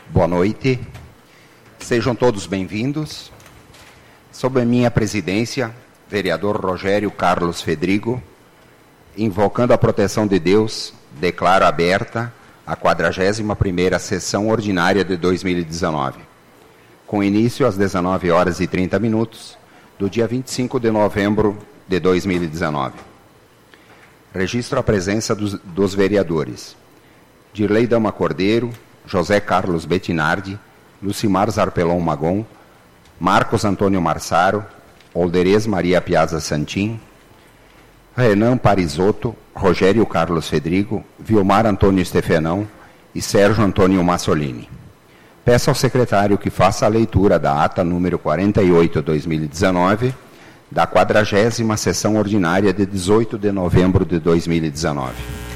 Boa noite. Sejam todos bem-vindos. Sob a minha presidência, vereador Rogério Carlos Fedrigo, invocando a proteção de Deus, declaro aberta a 41ª sessão ordinária de 2019, com início às 19h30 do dia 25 de novembro de 2019. Registro a presença dos vereadores Dirley Dama Cordeiro, José Carlos Bettinardi, Lucimar Zarpelon Magon, Marcos Antônio Marsaro, Olderez Maria Piazza Santin, Renan Parisotto, Rogério Carlos Fedrigo, Vilmar Antônio Stefanão e Sérgio Antônio Massolini. Peço ao secretário que faça a leitura da ata número 48/2019, da 40ª sessão ordinária de 18 de novembro de 2019.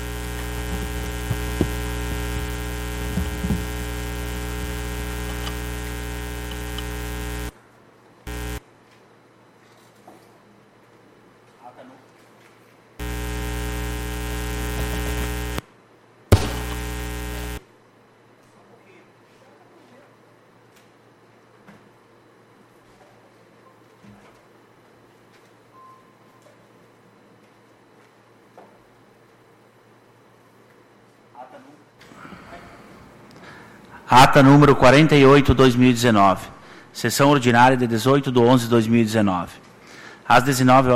Ata número 48/2019, sessão ordinária de 18 de 11 de 2019. Às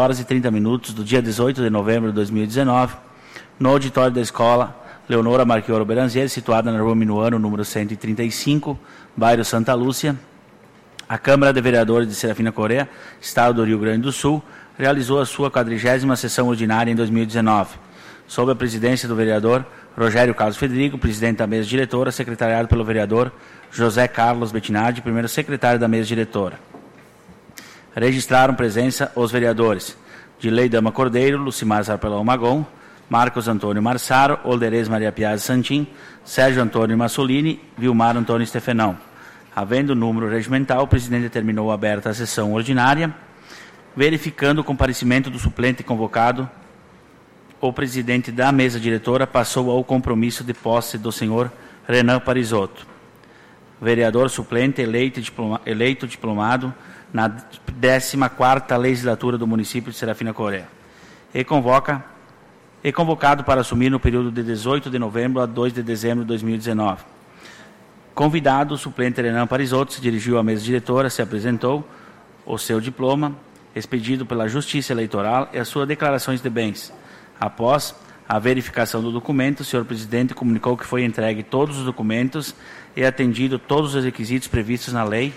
19h30 do dia 18 de novembro de 2019, no auditório da Escola Leonora Marchioro Beranzieri, situada na Rua Minuano, número 135, bairro Santa Lúcia, a Câmara de Vereadores de Serafina Coreia, Estado do Rio Grande do Sul, realizou a sua 40ª sessão ordinária em 2019, sob a presidência do vereador Rogério Carlos Fedrigo, presidente da mesa diretora, secretariado pelo vereador José Carlos Bettinardi, primeiro secretário da mesa diretora. Registraram presença os vereadores Dirley Dama Cordeiro, Lucimar Zarpelon Magon, Marcos Antônio Marsaro, Olderez Maria Piazza Santin, Sérgio Antônio Massolini, Vilmar Antônio Stefanão. Havendo número regimental, o presidente determinou aberta a sessão ordinária, verificando o comparecimento do suplente convocado. O presidente da mesa diretora passou ao compromisso de posse do senhor Renan Parisotto, vereador suplente eleito diplomado na 14ª legislatura do município de Serafina Coreia, e convocado para assumir no período de 18 de novembro a 2 de dezembro de 2019. Convidado, o suplente Renan Parisotto se dirigiu à mesa diretora, se apresentou o seu diploma, expedido pela Justiça Eleitoral e as suas declarações de bens. Após a verificação do documento, o senhor presidente comunicou que foi entregue todos os documentos e atendido todos os requisitos previstos na lei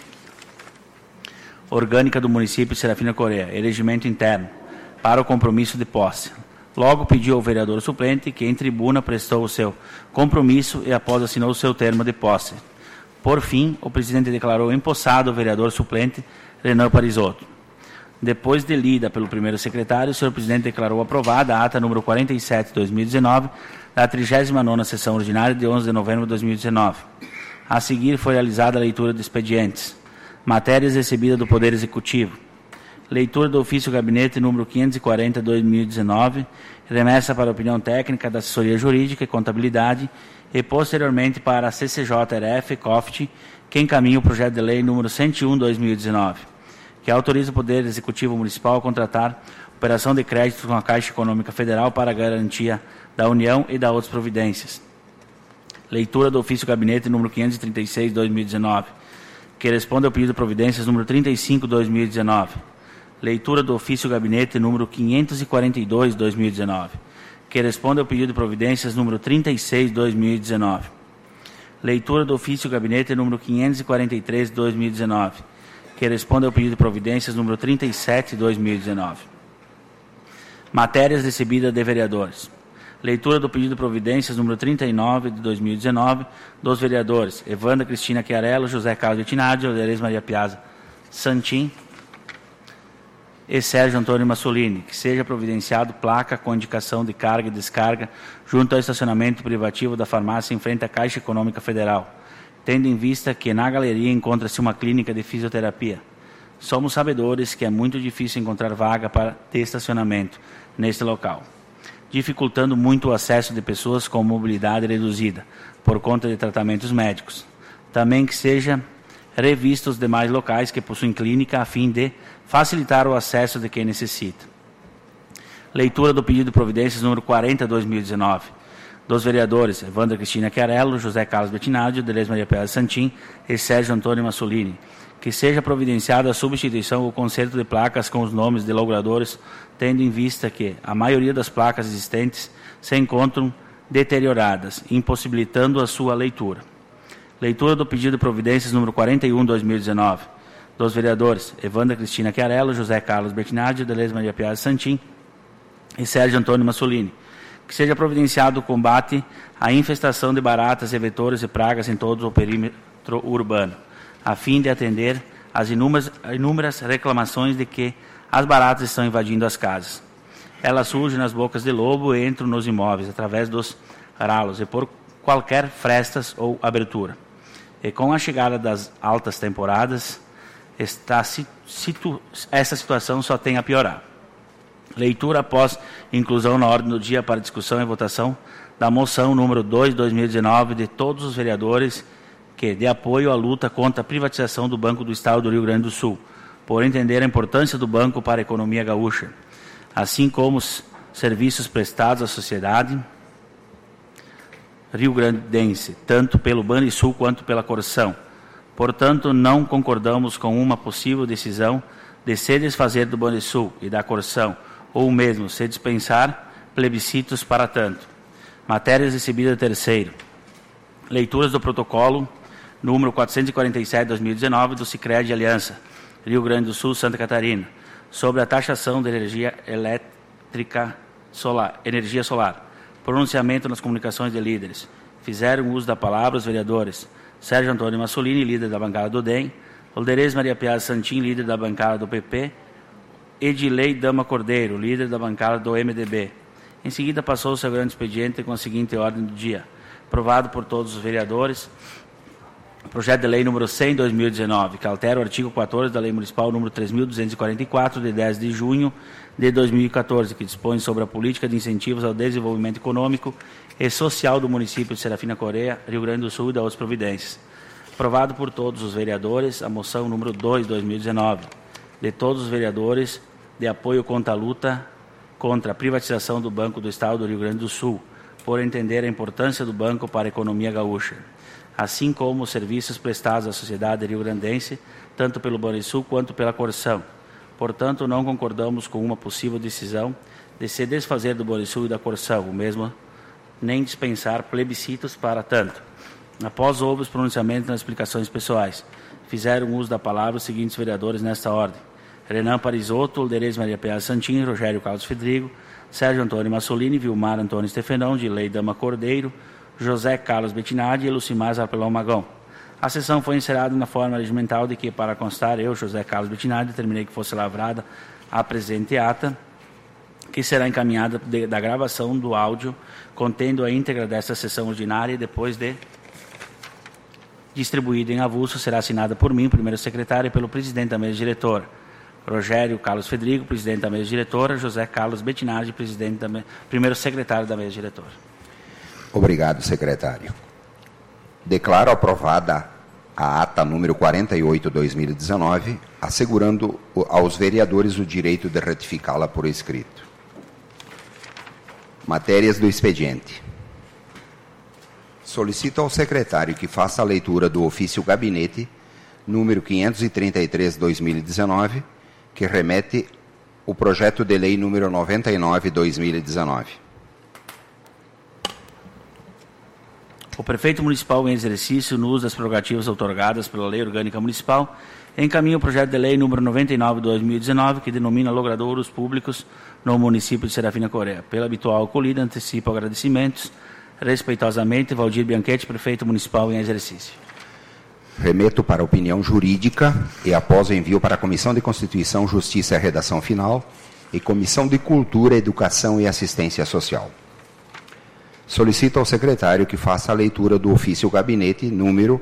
orgânica do município de Serafina Coreia, regimento interno, para o compromisso de posse. Logo pediu ao vereador suplente que em tribuna prestou o seu compromisso e após assinou o seu termo de posse. Por fim, o presidente declarou empossado o vereador suplente Renan Parisotto. Depois de lida pelo primeiro secretário, o senhor presidente declarou aprovada a ata número 47/2019, da 39ª sessão ordinária de 11 de novembro de 2019. A seguir foi realizada a leitura de expedientes. Matérias recebidas do Poder Executivo. Leitura do ofício gabinete número 540/2019, remessa para opinião técnica da assessoria jurídica e contabilidade e posteriormente para a CCJ-RF COFT, que encaminha o projeto de lei número 101/2019. Que autoriza o Poder Executivo Municipal a contratar operação de crédito com a Caixa Econômica Federal para a garantia da União e da outras providências. Leitura do ofício gabinete número 536/2019, que responde ao pedido de providências número 35/2019. Leitura do ofício gabinete número 542/2019, que responde ao pedido de providências número 36/2019. Leitura do ofício gabinete número 543/2019, que responde ao pedido de providências número 37/2019. Matérias recebidas de vereadores. Leitura do pedido de providências número 39/2019 dos vereadores Evandra Cristina Chiarello, José Carlos Bettinardi, Olderez Maria Piazza Santin e Sérgio Antônio Massolini, que seja providenciado placa com indicação de carga e descarga junto ao estacionamento privativo da farmácia em frente à Caixa Econômica Federal, tendo em vista que na galeria encontra-se uma clínica de fisioterapia. Somos sabedores que é muito difícil encontrar vaga para estacionamento neste local, dificultando muito o acesso de pessoas com mobilidade reduzida, por conta de tratamentos médicos. Também que seja revisto os demais locais que possuem clínica a fim de facilitar o acesso de quem necessita. Leitura do pedido de providências número 40/2019, dos vereadores Evandra Cristina Chiarello, José Carlos Bettinardi, Deleuze Maria Pia Santin e Sérgio Antônio Massolini, que seja providenciada a substituição ou conserto de placas com os nomes de logradores, tendo em vista que a maioria das placas existentes se encontram deterioradas, impossibilitando a sua leitura. Leitura do pedido de providências número 41/2019, dos vereadores Evandra Cristina Chiarello, José Carlos Bettinardi, Deleuze Maria Pia Santin e Sérgio Antônio Massolini, que seja providenciado o combate à infestação de baratas, vetores e pragas em todo o perímetro urbano, a fim de atender às inúmeras reclamações de que as baratas estão invadindo as casas. Elas surgem nas bocas de lobo e entram nos imóveis através dos ralos e por qualquer frestas ou abertura. E com a chegada das altas temporadas, essa situação só tem a piorar. Leitura após inclusão na ordem do dia para discussão e votação da moção número 2/2019 de todos os vereadores que, de apoio à luta contra a privatização do Banco do Estado do Rio Grande do Sul, por entender a importância do banco para a economia gaúcha, assim como os serviços prestados à sociedade rio-grandense, tanto pelo Banrisul quanto pela Corção. Portanto, não concordamos com uma possível decisão de se desfazer do Banrisul e da Corção, ou mesmo se dispensar plebiscitos para tanto. Matérias recebidas terceiro. Leituras do protocolo número 447/2019 do Sicredi Aliança, Rio Grande do Sul, Santa Catarina, sobre a taxação de energia solar. Pronunciamento nas comunicações de líderes. Fizeram uso da palavra os vereadores Sérgio Antônio Massolini, líder da bancada do DEM, Deleuze Maria Pia Santin, líder da bancada do PP, Edilei Dama Cordeiro, líder da bancada do MDB. Em seguida, passou-se ao grande expediente com a seguinte ordem do dia. Aprovado por todos os vereadores, projeto de lei número 100/2019, que altera o artigo 14 da Lei Municipal número 3.244, de 10 de junho de 2014, que dispõe sobre a política de incentivos ao desenvolvimento econômico e social do município de Serafina Coreia, Rio Grande do Sul e da outras providências. Aprovado por todos os vereadores, a moção número 2/2019, de todos os vereadores de apoio contra a luta contra a privatização do Banco do Estado do Rio Grande do Sul, por entender a importância do banco para a economia gaúcha, assim como os serviços prestados à sociedade rio-grandense, tanto pelo Banrisul quanto pela Corção. Portanto, não concordamos com uma possível decisão de se desfazer do Banrisul e da Corção, o mesmo nem dispensar plebiscitos para tanto. Após houve os pronunciamentos nas explicações pessoais, fizeram uso da palavra os seguintes vereadores nesta ordem: Renan Parisotto, Deleuze Maria Pia Santin, Rogério Carlos Fedrigo, Sérgio Antônio Massolini, Vilmar Antônio Stefanão, Dilei Dama Cordeiro, José Carlos Bettinardi e Lucimar Zarpelão Magão. A sessão foi encerrada na forma regimental de que, para constar, eu, José Carlos Bettinardi, determinei que fosse lavrada a presente ata, que será encaminhada da gravação do áudio, contendo a íntegra desta sessão ordinária e depois de distribuída em avulso, será assinada por mim, primeiro secretário, e pelo presidente da mesa diretora, Rogério Carlos Fedrigo, presidente da mesa diretora, José Carlos Bettinardi, primeiro secretário da mesa diretora. Obrigado, secretário. Declaro aprovada a ata número 48/2019, assegurando aos vereadores o direito de retificá-la por escrito. Matérias do expediente. Solicito ao secretário que faça a leitura do ofício gabinete número 533/2019, que remete o projeto de lei número 99/2019. O prefeito municipal em exercício, no uso das prerrogativas outorgadas pela Lei Orgânica Municipal, encaminha o projeto de lei número 99/2019, que denomina logradouros públicos no município de Serafina Coreia. Pela habitual acolhida, antecipo agradecimentos. Respeitosamente, Valdir Bianchetti, prefeito municipal em exercício. Remeto para a opinião jurídica e após o envio para a Comissão de Constituição, Justiça e Redação Final e Comissão de Cultura, Educação e Assistência Social. Solicito ao secretário que faça a leitura do ofício gabinete número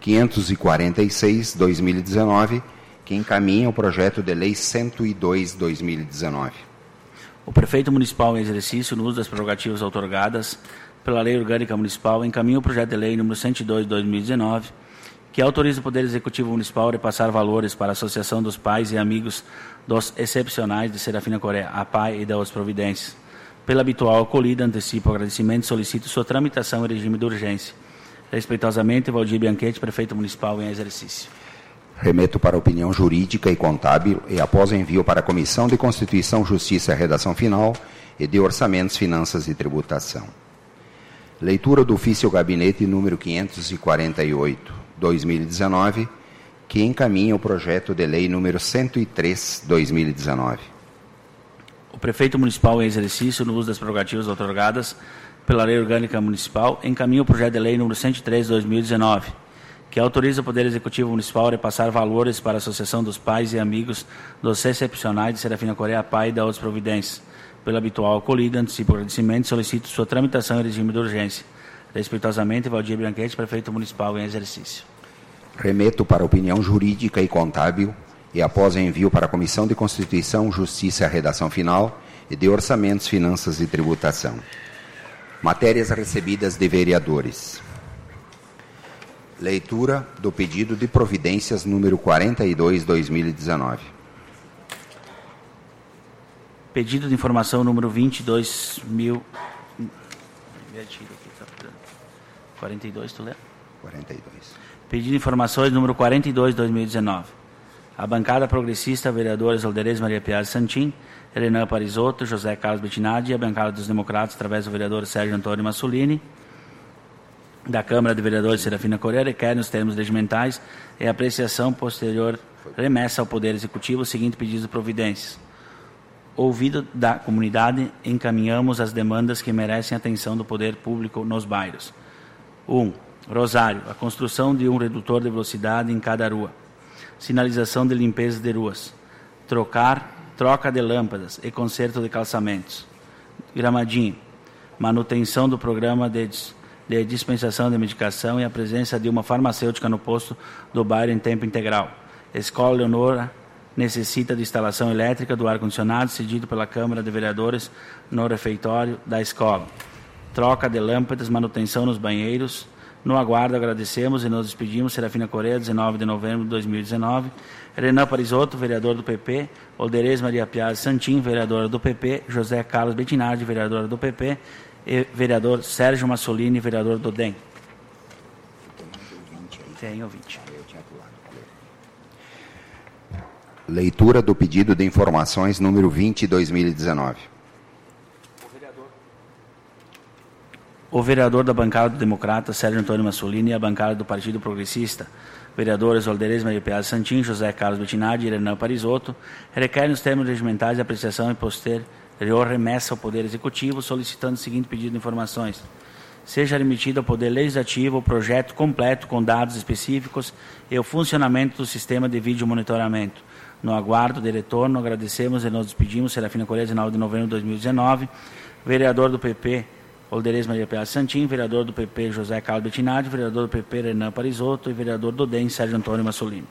546/2019, que encaminha o projeto de lei 102/2019. O prefeito municipal em exercício, no uso das prerrogativas outorgadas pela Lei Orgânica Municipal, encaminha o projeto de lei número 102/2019, que autoriza o Poder Executivo Municipal a repassar valores para a Associação dos Pais e Amigos dos Excepcionais de Serafina Coreia, a PAI, e das providências. Pela habitual acolhida, antecipo o agradecimento e solicito sua tramitação em regime de urgência. Respeitosamente, Valdir Bianchetti, Prefeito Municipal em exercício. Remeto para a opinião jurídica e contábil e, após o envio para a Comissão de Constituição, Justiça e Redação Final e de Orçamentos, Finanças e Tributação. Leitura do ofício Gabinete número 548, 2019, que encaminha o projeto de lei número 103, 2019. O Prefeito Municipal em exercício, no uso das prerrogativas outorgadas pela Lei Orgânica Municipal, encaminha o projeto de lei número 103, 2019, que autoriza o Poder Executivo Municipal a repassar valores para a Associação dos Pais e Amigos dos Excepcionais de Serafina Coreia, PAI, e das outras providências. Pela habitual acolhida, antecipo o agradecimento e solicito sua tramitação em regime de urgência. Respeitosamente, Valdir Bianchetti, Prefeito Municipal em exercício. Remeto para a opinião jurídica e contábil e, após o envio para a Comissão de Constituição, Justiça e Redação Final e de Orçamentos, Finanças e Tributação. Matérias recebidas de vereadores. Leitura do pedido de providências número 42, 2019. Pedido de informação número 42, tu lê? 42. Pedido de informações número 42, 2019. A bancada progressista, vereadores Alderez Maria Piazza Santin, Renan Parisotto, José Carlos Bettinardi, e a bancada dos democratas, através do vereador Sérgio Antônio Massolini, da Câmara de Vereadores de Serafina Coreia, requer nos termos regimentais e apreciação posterior remessa ao Poder Executivo o seguinte pedido de providências. Ouvido da comunidade, encaminhamos as demandas que merecem atenção do poder público nos bairros. 1. Rosário, a construção de um redutor de velocidade em cada rua. Sinalização de limpeza de ruas. Troca de lâmpadas e conserto de calçamentos. Gramadinho, manutenção do programa de dispensação de medicação e a presença de uma farmacêutica no posto do bairro em tempo integral. Escola Leonora necessita de instalação elétrica do ar-condicionado cedido pela Câmara de Vereadores no refeitório da escola. Troca de lâmpadas, manutenção nos banheiros. No aguardo, agradecemos e nos despedimos. Serafina Coreia, 19 de novembro de 2019. Renan Parisotto, vereador do PP. Alderez Maria Piazza Santin, vereadora do PP. José Carlos Bettinardi, vereadora do PP. E vereador Sérgio Massolini, vereador do DEM. Tem ouvinte. Leitura do pedido de informações número 20, 2019. O vereador da bancada do Democrata, Sérgio Antônio Massolini, e a bancada do Partido Progressista, vereadores Alderez Maria Piazza Santin, José Carlos Bettinardi e Renan Parisotto, requerem nos termos regimentais de apreciação e posterior remessa ao Poder Executivo, solicitando o seguinte pedido de informações. Seja remetido ao Poder Legislativo o projeto completo com dados específicos e o funcionamento do sistema de vídeo monitoramento. No aguardo de retorno, agradecemos e nos despedimos. Serafina Coreia, 19 de novembro de 2019. Vereador do PP, Alderez Maria Piazza Santin, vereador do PP, José Carlos Bettinardi, vereador do PP, Renan Parisotto e vereador do DEM, Sérgio Antônio Massolini.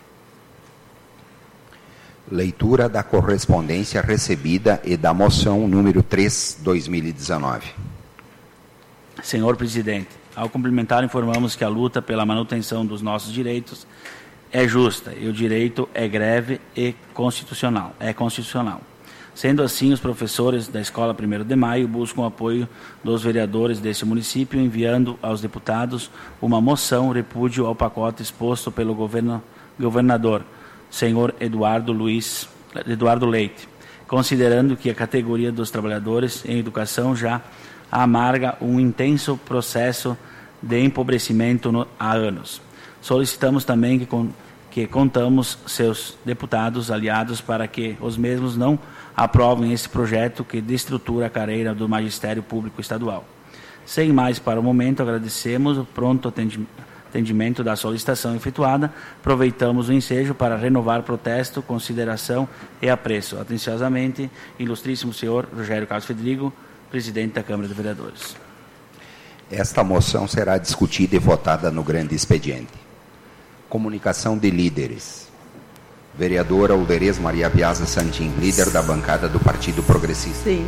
Leitura da correspondência recebida e da moção número 3, 2019. Senhor Presidente, ao cumprimentar, informamos que a luta pela manutenção dos nossos direitos é justa e o direito é greve e constitucional. Sendo assim, os professores da Escola 1º de Maio buscam o apoio dos vereadores deste município, enviando aos deputados uma moção repúdio ao pacote exposto pelo governador, senhor Eduardo Leite, considerando que a categoria dos trabalhadores em educação já amarga um intenso processo de empobrecimento há anos. Solicitamos também que contamos seus deputados aliados para que os mesmos não aprovem esse projeto que destrutura a carreira do Magistério Público Estadual. Sem mais para o momento, agradecemos o pronto atendimento da solicitação efetuada. Aproveitamos o ensejo para renovar protesto, consideração e apreço. Atenciosamente, ilustríssimo senhor Rogério Carlos Fedrigo, presidente da Câmara de Vereadores. Esta moção será discutida e votada no grande expediente. Comunicação de líderes. Vereadora Alderez Maria Piazza Santin, líder da bancada do Partido Progressista. Sim.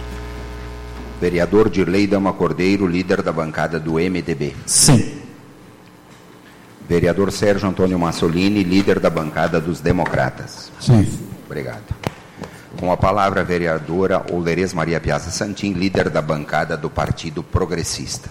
Vereador Dirley Dama Cordeiro, líder da bancada do MDB. Sim. Vereador Sérgio Antônio Massolini, líder da bancada dos Democratas. Sim. Obrigado. Com a palavra, a vereadora Olderês Maria Piazza Santin, líder da bancada do Partido Progressista.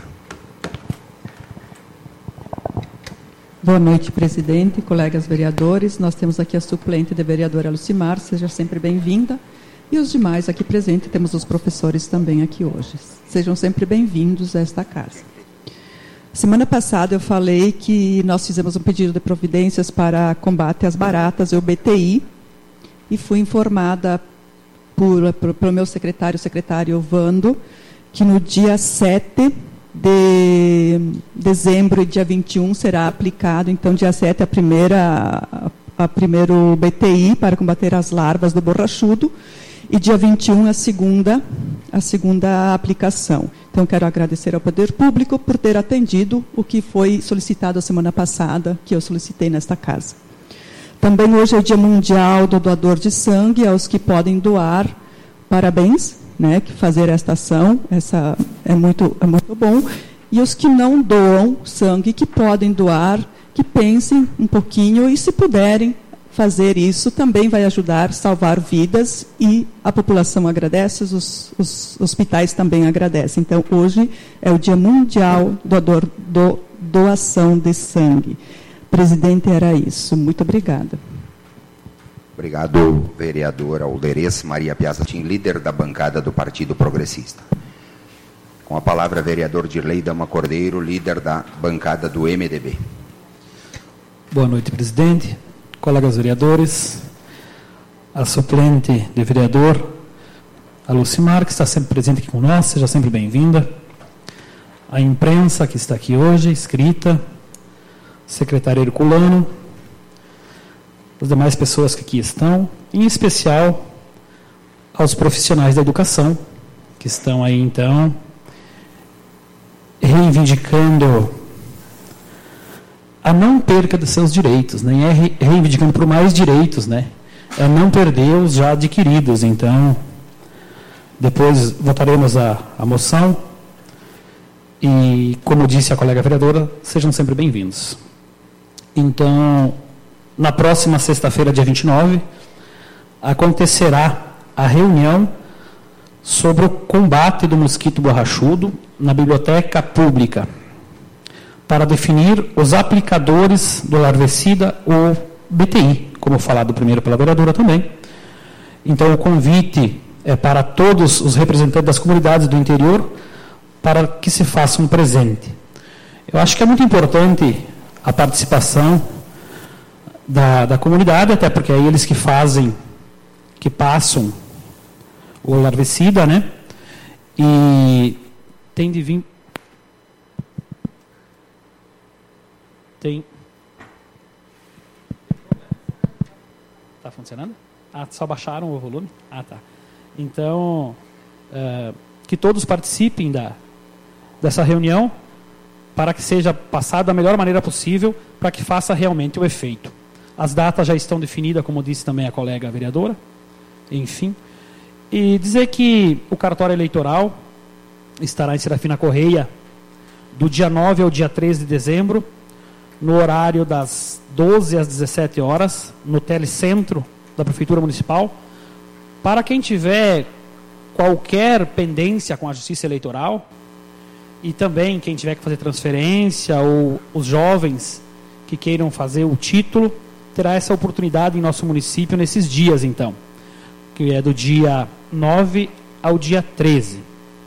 Boa noite, presidente, colegas vereadores. Nós temos aqui a suplente da vereadora Lucimar, seja sempre bem-vinda. E os demais aqui presentes, temos os professores também aqui hoje. Sejam sempre bem-vindos a esta casa. Semana passada eu falei que nós fizemos um pedido de providências para combate às baratas, o BTI, e fui informada pelo meu secretário, o secretário Vando, que no dia 7 de dezembro e dia 21 será aplicado, então dia 7 a primeiro BTI para combater as larvas do borrachudo, e dia 21 a segunda aplicação. Então, quero agradecer ao Poder Público por ter atendido o que foi solicitado a semana passada, que eu solicitei nesta casa. Também hoje é o Dia Mundial do Doador de Sangue, aos que podem doar, parabéns, né, que fazer esta ação, essa é muito bom. E os que não doam sangue, que podem doar, que pensem um pouquinho e, se puderem, fazer isso também vai ajudar a salvar vidas, e a população agradece, os hospitais também agradecem. Então, hoje é o Dia Mundial do Doação de Sangue. Presidente, era isso. Muito obrigada. Obrigado, vereadora Olderês Maria Piazza Santin, líder da bancada do Partido Progressista. Com a palavra, vereador Dirley Dama Cordeiro, líder da bancada do MDB. Boa noite, presidente. Colegas vereadores, a suplente de vereador, a Lucimar, que está sempre presente aqui com nós, seja sempre bem-vinda. A imprensa que está aqui hoje, escrita, secretário Herculano, as demais pessoas que aqui estão, em especial aos profissionais da educação, que estão aí, então, reivindicando a não perca dos seus direitos, nem é reivindicando por mais direitos, né? É não perder os já adquiridos. Então, depois votaremos a moção e, como disse a colega vereadora, sejam sempre bem-vindos. Então, na próxima sexta-feira, dia 29, acontecerá a reunião sobre o combate do mosquito borrachudo na Biblioteca Pública, para definir os aplicadores do larvicida, ou BTI, como falado primeiro pela vereadora também. Então, o convite é para todos os representantes das comunidades do interior, para que se faça um presente. Eu acho que é muito importante a participação da comunidade, até porque é eles que passam o larvicida, né? E tem de vir... Está funcionando? Só baixaram o volume? Tá. Então, que todos participem dessa reunião, para que seja passado da melhor maneira possível, para que faça realmente o efeito. As datas já estão definidas, como disse também a colega vereadora. Enfim. E dizer que o cartório eleitoral estará em Serafina Correia do dia 9 ao dia 13 de dezembro, no horário das 12 às 17 horas, no telecentro da Prefeitura Municipal. Para quem tiver qualquer pendência com a Justiça Eleitoral, e também quem tiver que fazer transferência, ou os jovens que queiram fazer o título, terá essa oportunidade em nosso município nesses dias, então, que é do dia 9 ao dia 13.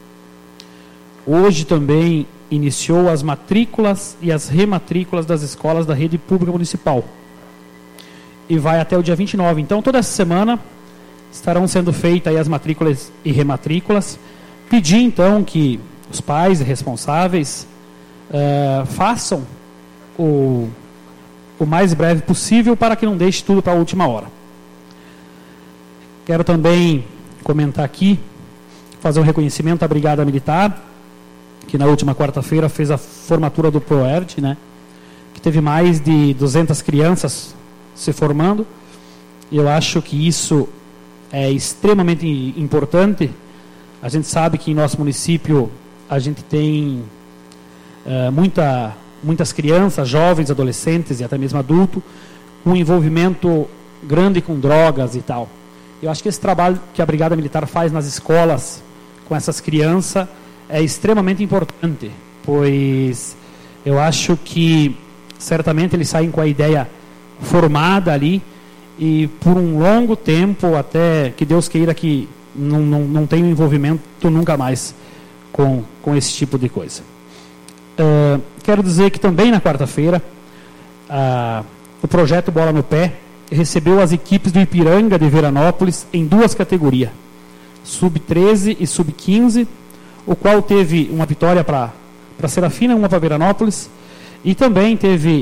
Hoje também iniciou as matrículas e as rematrículas das escolas da rede pública municipal. E vai até o dia 29. Então, toda essa semana estarão sendo feitas aí as matrículas e rematrículas. Pedir, então, que os pais responsáveis façam o mais breve possível, para que não deixe tudo para a última hora. Quero também comentar aqui, fazer um reconhecimento à Brigada Militar, que na última quarta-feira fez a formatura do ProERD, né? Que teve mais de 200 crianças se formando. E eu acho que isso é extremamente importante. A gente sabe que em nosso município a gente tem muita muitas crianças, jovens, adolescentes e até mesmo adultos, com envolvimento grande com drogas e tal. Eu acho que esse trabalho que a Brigada Militar faz nas escolas com essas crianças é extremamente importante, pois eu acho que certamente eles saem com a ideia formada ali e por um longo tempo, até que Deus queira que não tenha envolvimento nunca mais com esse tipo de coisa. Quero dizer que também na quarta-feira o projeto Bola no Pé recebeu as equipes do Ipiranga de Veranópolis em 2 categorias, sub-13 e sub-15, o qual teve uma vitória para Serafina, uma para Veranópolis, e também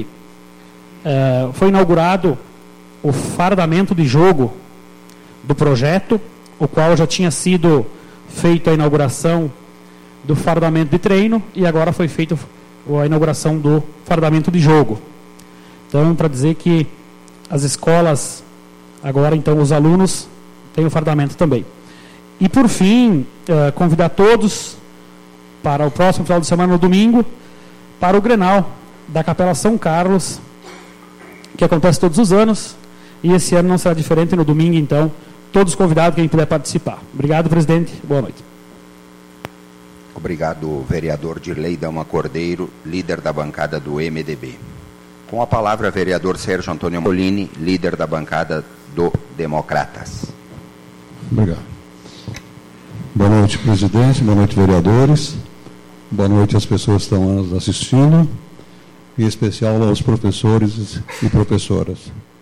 foi inaugurado o fardamento de jogo do projeto, o qual já tinha sido feita a inauguração do fardamento de treino e agora foi feita a inauguração do fardamento de jogo. Então, para dizer que as escolas, agora então os alunos têm o fardamento também. E por fim, convidar todos para o próximo final de semana, no domingo, para o Grenal da Capela São Carlos, que acontece todos os anos, e esse ano não será diferente no domingo, então, todos convidados, quem puder participar. Obrigado, presidente. Boa noite. Obrigado, vereador Dirley Dama Cordeiro, líder da bancada do MDB. Com a palavra, vereador Sérgio Antônio Massolini, líder da bancada do Democratas. Obrigado. Boa noite, presidente. Boa noite, vereadores. Boa noite às pessoas que estão nos assistindo, em especial aos professores e professoras.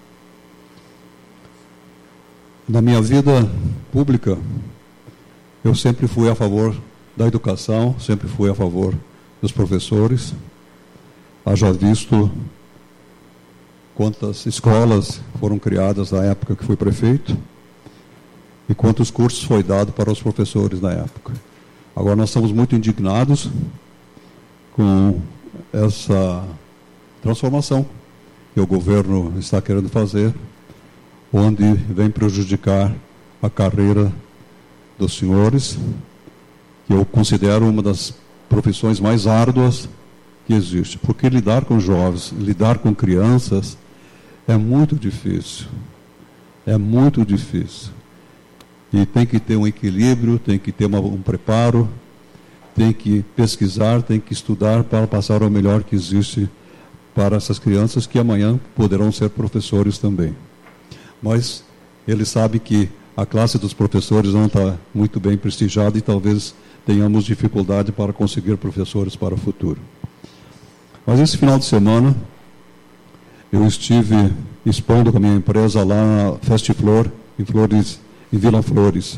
Na minha vida pública, eu sempre fui a favor da educação, sempre fui a favor dos professores. Haja visto quantas escolas foram criadas na época que fui prefeito e quantos cursos foi dado para os professores na época. Agora nós estamos muito indignados com essa transformação que o governo está querendo fazer, onde vem prejudicar a carreira dos senhores, que eu considero uma das profissões mais árduas que existe, porque lidar com jovens, lidar com crianças é muito difícil. É muito difícil. E tem que ter um equilíbrio, tem que ter um preparo, tem que pesquisar, tem que estudar para passar o melhor que existe para essas crianças que amanhã poderão ser professores também. Mas ele sabe que a classe dos professores não está muito bem prestigiada e talvez tenhamos dificuldade para conseguir professores para o futuro. Mas esse final de semana, eu estive expondo com a minha empresa lá na Festiflor, em Vila Flores.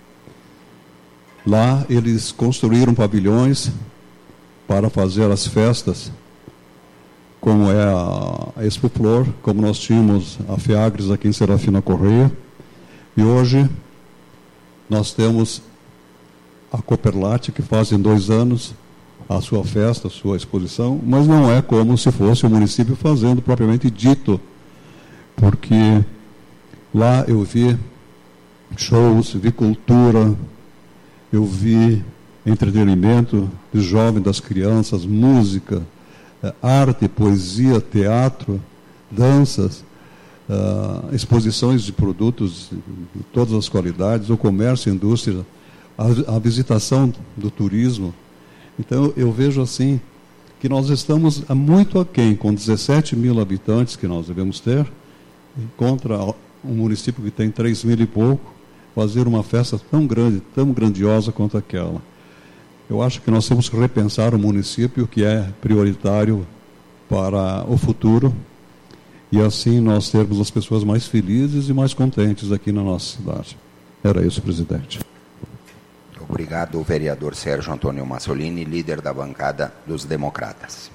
Lá eles construíram pavilhões para fazer as festas, como é a Expo Flor, como nós tínhamos a Fiagres aqui em Serafina Correia. E hoje nós temos a Cooperlate, que faz em 2 anos a sua festa, a sua exposição, mas não é como se fosse o município fazendo propriamente dito, porque lá eu vi shows, vi cultura, eu vi entretenimento dos jovens, das crianças, música, arte, poesia, teatro, danças, exposições de produtos de todas as qualidades, o comércio, a indústria, a visitação do turismo. Então, eu vejo assim, que nós estamos muito aquém, com 17 mil habitantes que nós devemos ter, contra um município que tem 3 mil e pouco, fazer uma festa tão grande, tão grandiosa quanto aquela. Eu acho que nós temos que repensar o município, que é prioritário para o futuro, e assim nós termos as pessoas mais felizes e mais contentes aqui na nossa cidade. Era isso, presidente. Obrigado, vereador Sérgio Antônio Massolini, líder da bancada dos Democratas.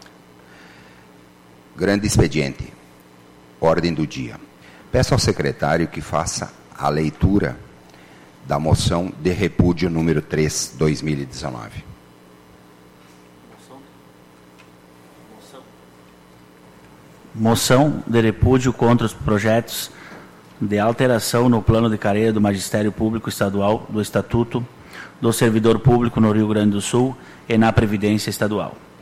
Grande expediente. Ordem do dia. Peço ao secretário que faça a leitura da moção de repúdio número 3, 2019. Moção de repúdio contra os projetos de alteração no plano de carreira do Magistério Público Estadual, do Estatuto do Servidor Público no Rio Grande do Sul e na Previdência Estadual.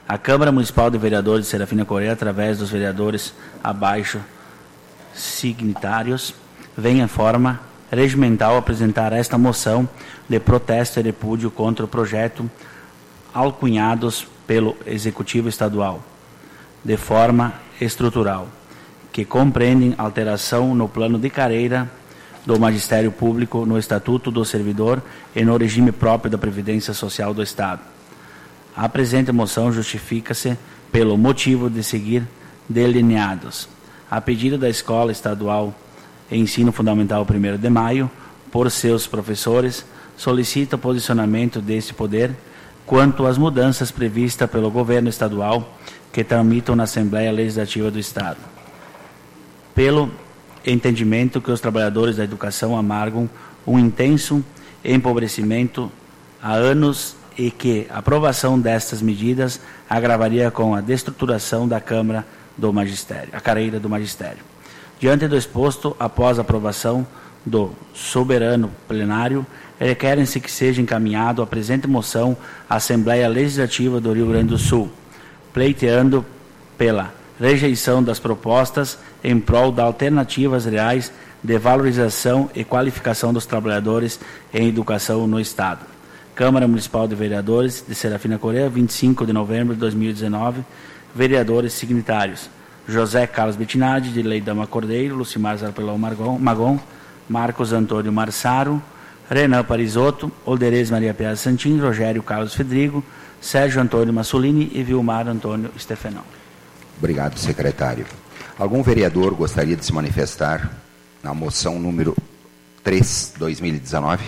A Câmara Municipal de Vereadores de Serafina Correia, através dos vereadores abaixo signatários, vem em forma regimental apresentar esta moção de protesto e repúdio contra o projeto alcunhados pelo Executivo Estadual, de forma estrutural, que compreendem alteração no plano de carreira do Magistério Público, no Estatuto do Servidor e no regime próprio da Previdência Social do Estado. A presente moção justifica-se pelo motivo de seguir delineados. A pedido da Escola Estadual Ensino Fundamental 1º de Maio, por seus professores, solicita o posicionamento deste poder quanto às mudanças previstas pelo governo estadual que tramitam na Assembleia Legislativa do Estado. Pelo entendimento que os trabalhadores da educação amargam um intenso empobrecimento há anos e que a aprovação destas medidas agravaria com a destruturação da Câmara do Magistério, a carreira do Magistério. Diante do exposto, após a aprovação do soberano plenário, requerem-se que seja encaminhado a presente moção à Assembleia Legislativa do Rio Grande do Sul, pleiteando pela rejeição das propostas em prol de alternativas reais de valorização e qualificação dos trabalhadores em educação no Estado. Câmara Municipal de Vereadores de Serafina Correia, 25 de novembro de 2019, vereadores signatários: José Carlos Bettinardi, de Leidama Cordeiro, Lucimar Zarpelão Magon, Marcos Antônio Marsaro, Renan Parisotto, Olderez Maria Piazza Santin, Rogério Carlos Fedrigo, Sérgio Antônio Massolini e Vilmar Antônio Stefano. Obrigado, secretário. Algum vereador gostaria de se manifestar na moção número 3, 2019?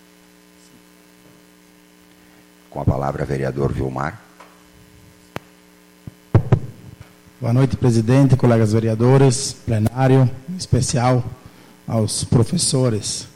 Com a palavra, vereador Vilmar. Boa noite, presidente, colegas vereadores, plenário, em especial aos professores.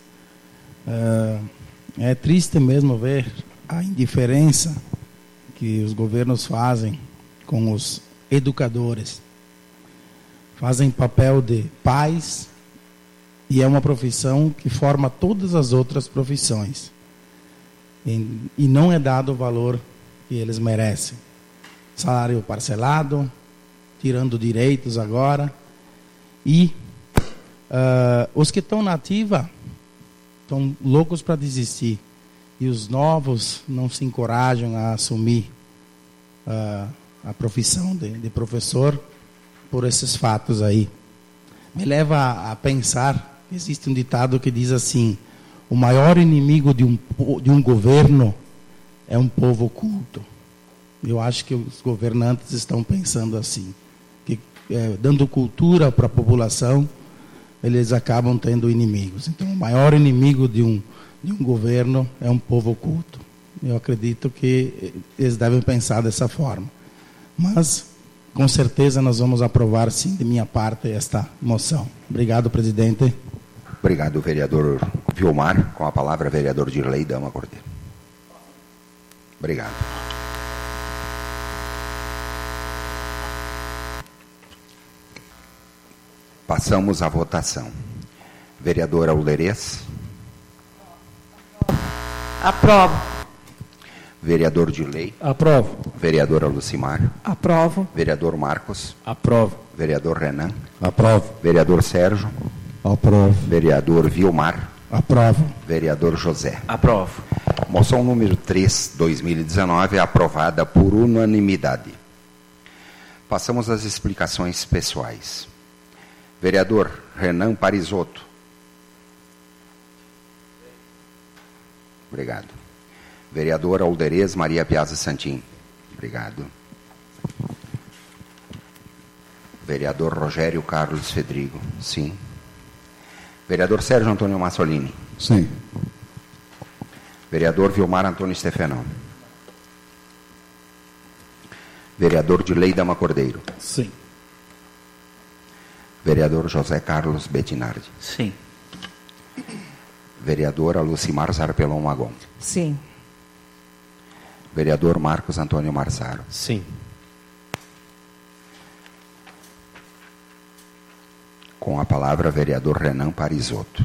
É triste mesmo ver a indiferença que os governos fazem com os educadores. Fazem papel de pais e é uma profissão que forma todas as outras profissões. E não é dado o valor que eles merecem. Salário parcelado, tirando direitos agora. E os que estão na ativa estão loucos para desistir. E os novos não se encorajam a assumir a profissão de professor por esses fatos aí. Me leva a pensar, existe um ditado que diz assim: o maior inimigo de um governo é um povo oculto. Eu acho que os governantes estão pensando assim, que dando cultura para a população, eles acabam tendo inimigos. Então, o maior inimigo de um governo é um povo oculto. Eu acredito que eles devem pensar dessa forma. Mas, com certeza, nós vamos aprovar, sim, de minha parte, esta moção. Obrigado, presidente. Obrigado, vereador Vilmar. Com a palavra, vereador Dirley Dama Cordeiro. Obrigado. Passamos à votação. Vereadora Olderez. Aprovo. Vereador Dirley. Aprovo. Vereadora Lucimar. Aprovo. Vereador Marcos. Aprovo. Vereador Renan. Aprovo. Vereador Sérgio. Aprovo. Vereador Vilmar. Aprovo. Vereador José. Aprovo. Moção número 3, 2019, é aprovada por unanimidade. Passamos às explicações pessoais. Vereador Renan Parisotto. Obrigado. Vereadora Olderez Maria Piazza Santin. Obrigado. Vereador Rogério Carlos Fedrigo. Sim. Vereador Sérgio Antônio Massolini. Sim. Vereador Vilmar Antônio Stefano. Vereador Dirley Dama Cordeiro. Sim. Vereador José Carlos Bettinardi. Sim. Vereadora Lucimar Zarpelão Magon. Sim. Vereador Marcos Antônio Marsaro. Sim. Com a palavra, vereador Renan Parisotto.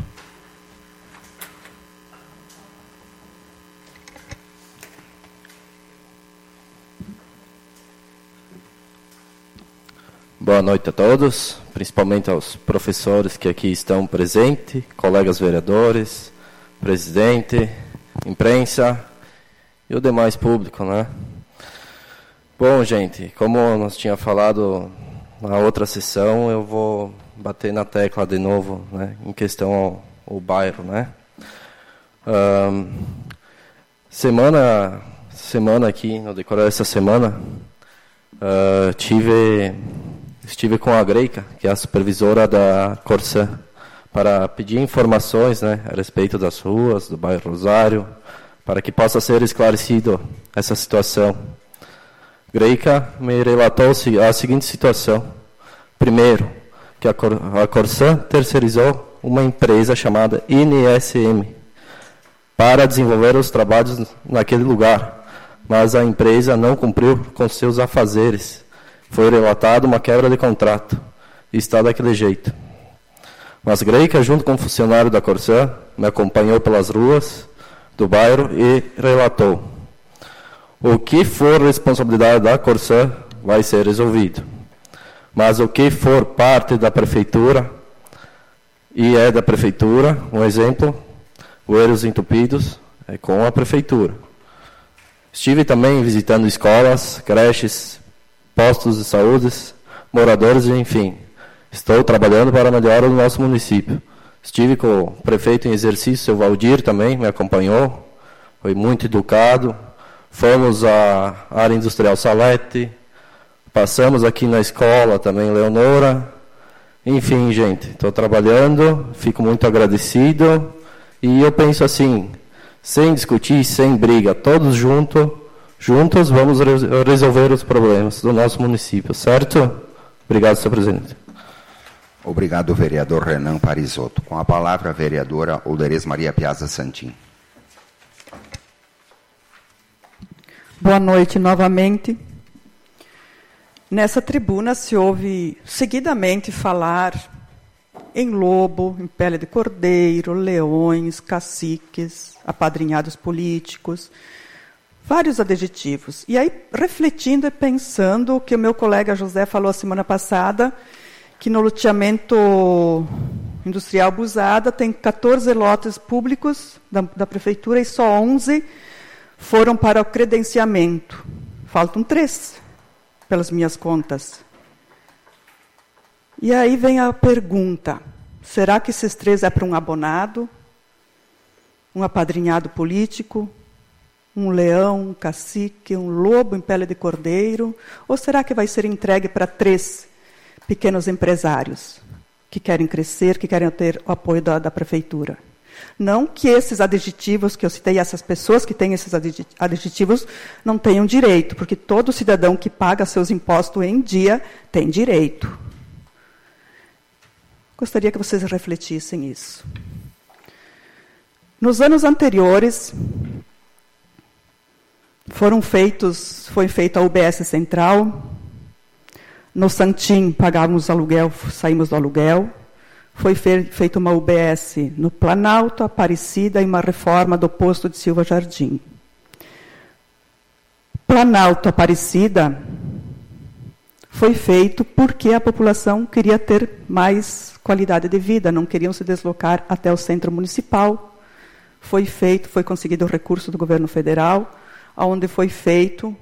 Boa noite a todos, principalmente aos professores que aqui estão presentes, colegas vereadores, presidente, imprensa e o demais público, né? Bom, gente, como nós tínhamos falado na outra sessão, eu vou bater na tecla de novo, né, em questão ao bairro, né? Semana aqui, no decorrer dessa semana, estive com a Greica, que é a supervisora da Corsã, para pedir informações, né, a respeito das ruas do bairro Rosário, para que possa ser esclarecido essa situação. Greica me relatou a seguinte situação. Primeiro, que a Corsã terceirizou uma empresa chamada NSM para desenvolver os trabalhos naquele lugar, mas a empresa não cumpriu com seus afazeres. Foi relatado uma quebra de contrato e está daquele jeito. Mas Greica, junto com o funcionário da Corsã, me acompanhou pelas ruas do bairro e relatou: o que for responsabilidade da Corsã vai ser resolvido. Mas o que for parte da prefeitura, e é da prefeitura, um exemplo, bueiros entupidos, é com a prefeitura. Estive também visitando escolas, creches, postos de saúde, moradores, enfim. Estou trabalhando para a melhora do nosso município. Estive com o prefeito em exercício, o Valdir, também me acompanhou, foi muito educado. Fomos à área industrial Salete, passamos aqui na escola também, Leonora. Enfim, gente, estou trabalhando, fico muito agradecido. E eu penso assim, sem discutir, sem briga, todos juntos vamos resolver os problemas do nosso município, certo? Obrigado, senhor presidente. Obrigado, vereador Renan Parisotto. Com a palavra, a vereadora Olderez Maria Piazza Santin. Boa noite novamente. Nessa tribuna se ouve seguidamente falar em lobo, em pele de cordeiro, leões, caciques, apadrinhados políticos, vários adjetivos. E aí, refletindo e pensando o que o meu colega José falou a semana passada, que no loteamento industrial Busada tem 14 lotes públicos da prefeitura e só 11 foram para o credenciamento. Faltam 3, pelas minhas contas. E aí vem a pergunta, será que esses 3 é para um abonado, um apadrinhado político, um leão, um cacique, um lobo em pele de cordeiro, ou será que vai ser entregue para 3 pequenos empresários que querem crescer, que querem ter o apoio da prefeitura? Não que esses adjetivos que eu citei, essas pessoas que têm esses adjetivos, não tenham direito, porque todo cidadão que paga seus impostos em dia tem direito. Gostaria que vocês refletissem isso. Nos anos anteriores, foi feita a UBS Central. No Santim, pagávamos aluguel, saímos do aluguel. Foi feita uma UBS no Planalto, Aparecida, e uma reforma do posto de Silva Jardim. Planalto, Aparecida, foi feito porque a população queria ter mais qualidade de vida, não queriam se deslocar até o centro municipal. Foi conseguido o recurso do governo federal, onde foi feito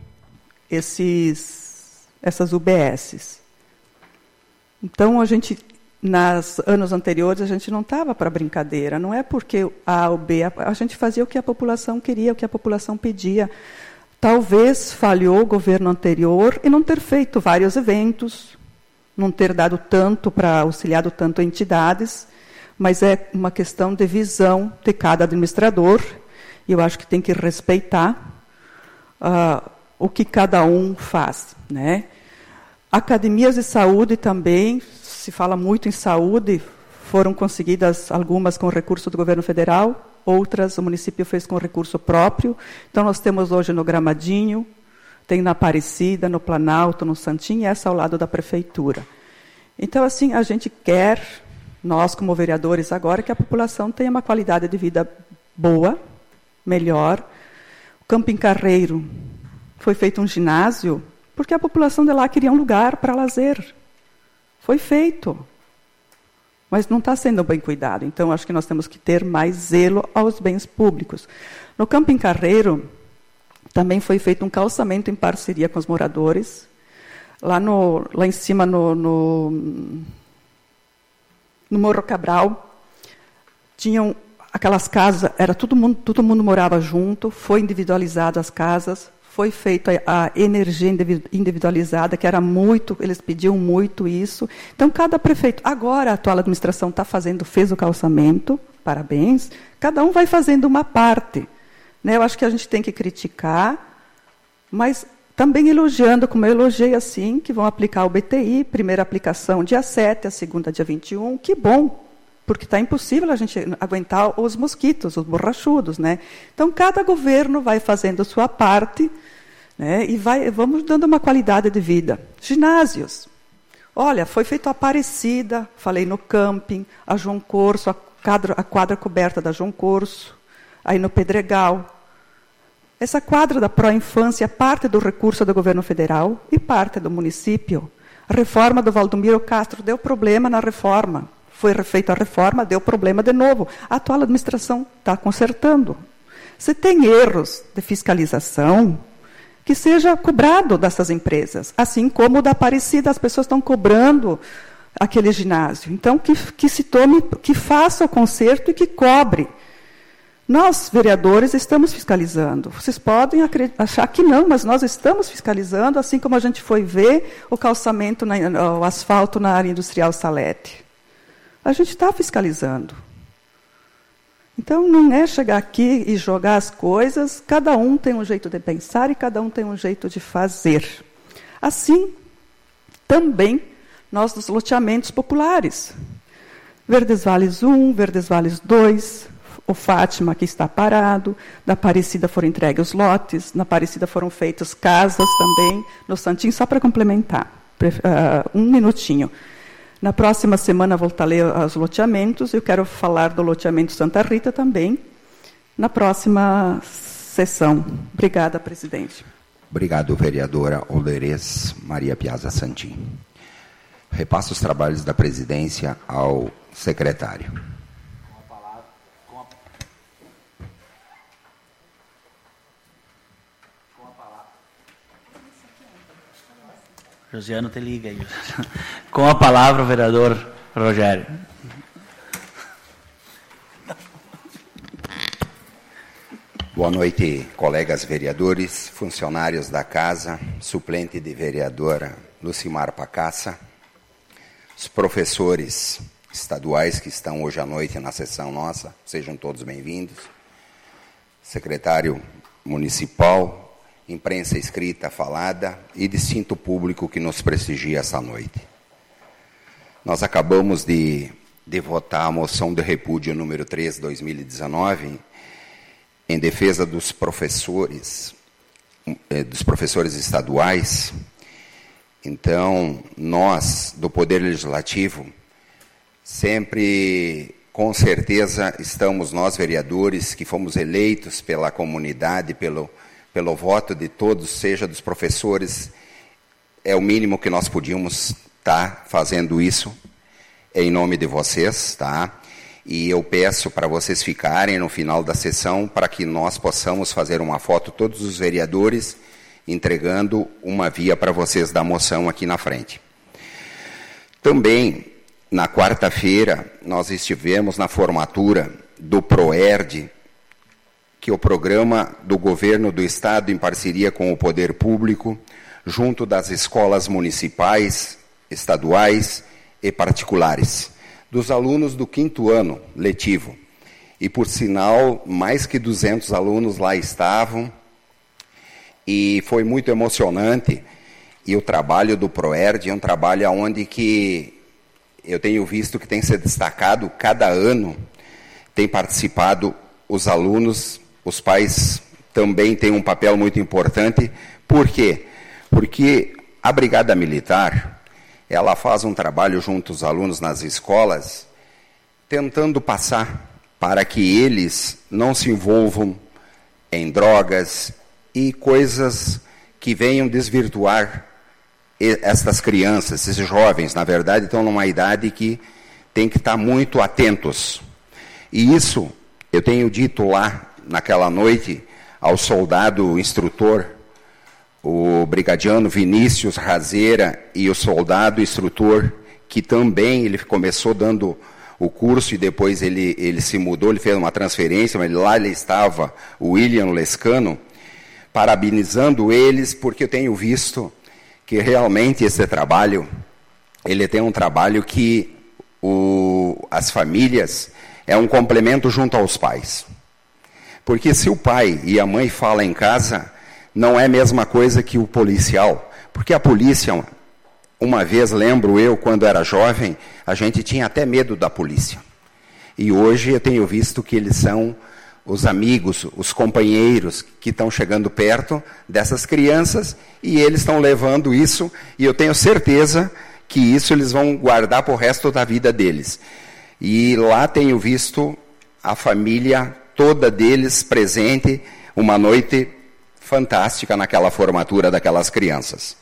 essas UBSs. Então, nos anos anteriores, a gente não estava para brincadeira. Não é porque A ou B, a gente fazia o que a população queria, o que a população pedia. Talvez falhou o governo anterior em não ter feito vários eventos, não ter dado tanto auxiliado tanto entidades, mas é uma questão de visão de cada administrador, e eu acho que tem que respeitar o que cada um faz, né? Academias de saúde também, se fala muito em saúde, foram conseguidas algumas com recurso do governo federal, outras o município fez com recurso próprio. Então, nós temos hoje no Gramadinho, tem na Aparecida, no Planalto, no Santim, e essa ao lado da prefeitura. Então, assim, a gente quer, nós como vereadores agora, que a população tenha uma qualidade de vida boa, melhor. O Camping Carreiro foi feito um ginásio, porque a população de lá queria um lugar para lazer. Foi feito. Mas não está sendo bem cuidado. Então, acho que nós temos que ter mais zelo aos bens públicos. No Camping Carreiro, também foi feito um calçamento em parceria com os moradores. Lá em cima, no Morro Cabral, tinham aquelas casas, todo mundo morava junto, foi individualizado as casas, foi feita a energia individualizada, que era muito, eles pediam muito isso. Então, cada prefeito, agora a atual administração fez o calçamento, parabéns, cada um vai fazendo uma parte. Né? Eu acho que a gente tem que criticar, mas também elogiando, como eu elogiei assim, que vão aplicar o BTI, primeira aplicação dia 7, a segunda dia 21, que bom, porque está impossível a gente aguentar os mosquitos, os borrachudos. Né? Então, cada governo vai fazendo sua parte, né, e vamos dando uma qualidade de vida. Ginásios. Olha, foi feito a Aparecida, falei no camping, a João Corso, a quadra coberta da João Corso, aí no Pedregal. Essa quadra da Pró-Infância, parte do recurso do governo federal e parte do município. A reforma do Valdomiro Castro deu problema na reforma. Foi refeita a reforma, deu problema de novo. A atual administração está consertando. Se tem erros de fiscalização, que seja cobrado dessas empresas. Assim como o da Aparecida, as pessoas estão cobrando aquele ginásio. Então, que se tome, que faça o conserto e que cobre. Nós, vereadores, estamos fiscalizando. Vocês podem achar que não, mas nós estamos fiscalizando, assim como a gente foi ver o calçamento, o asfalto na área industrial Salete. A gente está fiscalizando. Então, não é chegar aqui e jogar as coisas, cada um tem um jeito de pensar e cada um tem um jeito de fazer. Assim, também, nós dos loteamentos populares. Verdes Vales 1, Verdes Vales 2, o Fátima, que está parado, da Aparecida foram entregues os lotes, na Aparecida foram feitas casas também, no Santinho, só para complementar, um minutinho. Na próxima semana voltarei aos loteamentos, eu quero falar do loteamento Santa Rita também, na próxima sessão. Obrigada, presidente. Obrigado, vereadora Olderez Maria Piazza Santin. Repasso os trabalhos da presidência ao secretário. Josiano, te liga aí. Com a palavra, o vereador Rogério. Boa noite, colegas vereadores, funcionários da casa, suplente de vereadora Lucimar Pacassa, os professores estaduais que estão hoje à noite na sessão nossa, sejam todos bem-vindos, secretário municipal, imprensa escrita, falada e distinto público que nos prestigia essa noite. Nós acabamos de votar a moção de repúdio número 3, 2019, em defesa dos professores estaduais. Então, nós, do Poder Legislativo, sempre, com certeza, estamos, nós, vereadores, que fomos eleitos pela comunidade, pelo voto de todos, seja dos professores, é o mínimo que nós podíamos estar fazendo isso, em nome de vocês, tá? E eu peço para vocês ficarem no final da sessão, para que nós possamos fazer uma foto, todos os vereadores, entregando uma via para vocês da moção aqui na frente. Também, na quarta-feira, nós estivemos na formatura do PROERD, que é o programa do governo do Estado em parceria com o poder público, junto das escolas municipais, estaduais e particulares, dos alunos do 5º ano letivo. E, por sinal, mais que 200 alunos lá estavam, e foi muito emocionante. E o trabalho do PROERD é um trabalho onde que eu tenho visto que tem se destacado cada ano, tem participado os alunos. Os pais também têm um papel muito importante. Por quê? Porque a Brigada Militar, ela faz um trabalho junto aos alunos nas escolas, tentando passar para que eles não se envolvam em drogas e coisas que venham desvirtuar estas crianças, esses jovens, na verdade, estão numa idade que tem que estar muito atentos. E isso, eu tenho dito lá, naquela noite, ao soldado instrutor, o brigadiano Vinícius Razeira e o soldado instrutor, que também ele começou dando o curso e depois ele se mudou, ele fez uma transferência, mas lá ele estava, o William Lescano, parabenizando eles, porque eu tenho visto que realmente esse trabalho, ele tem um trabalho que as famílias é um complemento junto aos pais. Porque se o pai e a mãe falam em casa, não é a mesma coisa que o policial. Porque a polícia, uma vez, lembro eu, quando era jovem, a gente tinha até medo da polícia. E hoje eu tenho visto que eles são os amigos, os companheiros que estão chegando perto dessas crianças e eles estão levando isso, e eu tenho certeza que isso eles vão guardar para o resto da vida deles. E lá tenho visto a família toda deles presente, uma noite fantástica naquela formatura daquelas crianças.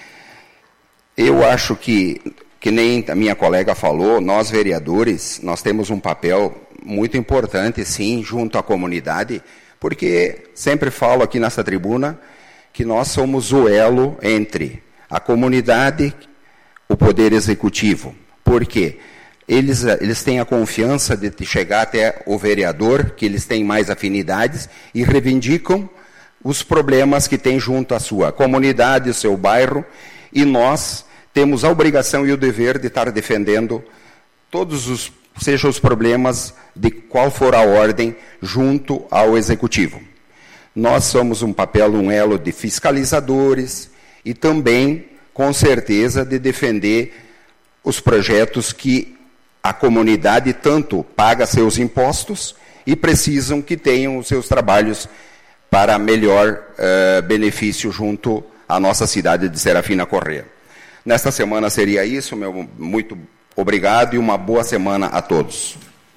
Eu acho que nem a minha colega falou, nós vereadores, nós temos um papel muito importante, sim, junto à comunidade, porque sempre falo aqui nessa tribuna que nós somos o elo entre a comunidade e o poder executivo. Por quê? Eles têm a confiança de chegar até o vereador, que eles têm mais afinidades, e reivindicam os problemas que tem junto à sua comunidade, o seu bairro, e nós temos a obrigação e o dever de estar defendendo todos sejam os problemas de qual for a ordem junto ao executivo. Nós somos um papel, um elo de fiscalizadores e também, com certeza, de defender os projetos que a comunidade tanto paga seus impostos e precisam que tenham os seus trabalhos para melhor benefício junto à nossa cidade de Serafina Corrêa. Nesta semana seria isso, meu muito obrigado e uma boa semana a todos.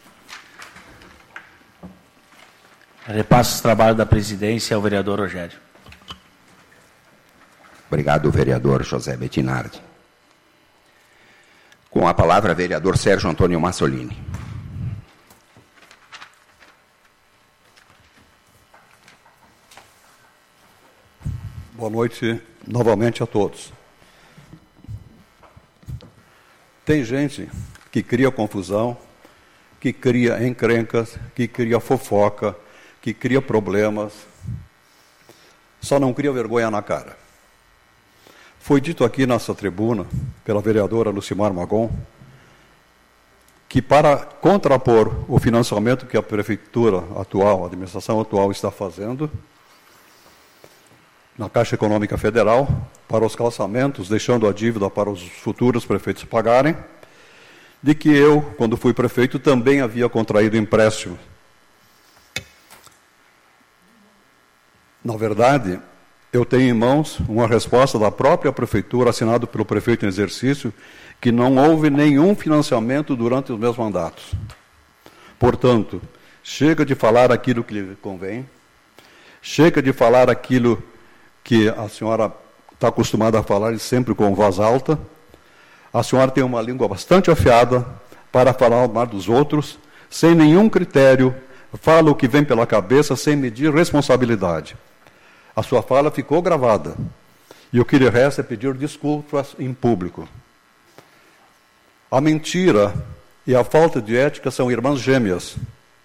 Repasso os trabalhos da presidência ao vereador Rogério. Obrigado, vereador José Bettinardi. Com a palavra, vereador Sérgio Antônio Massolini. Boa noite novamente a todos. Tem gente que cria confusão, que cria encrencas, que cria fofoca, que cria problemas, só não cria vergonha na cara. Foi dito aqui nessa tribuna, pela vereadora Lucimar Magon, que para contrapor o financiamento que a prefeitura atual, a administração atual está fazendo, na Caixa Econômica Federal, para os calçamentos, deixando a dívida para os futuros prefeitos pagarem, de que eu, quando fui prefeito, também havia contraído empréstimo. Na verdade, eu tenho em mãos uma resposta da própria prefeitura, assinada pelo prefeito em exercício, que não houve nenhum financiamento durante os meus mandatos. Portanto, chega de falar aquilo que lhe convém, chega de falar aquilo que a senhora está acostumada a falar sempre com voz alta. A senhora tem uma língua bastante afiada para falar mal dos outros, sem nenhum critério, fala o que vem pela cabeça, sem medir responsabilidade. A sua fala ficou gravada. E o que lhe resta é pedir desculpas em público. A mentira e a falta de ética são irmãs gêmeas.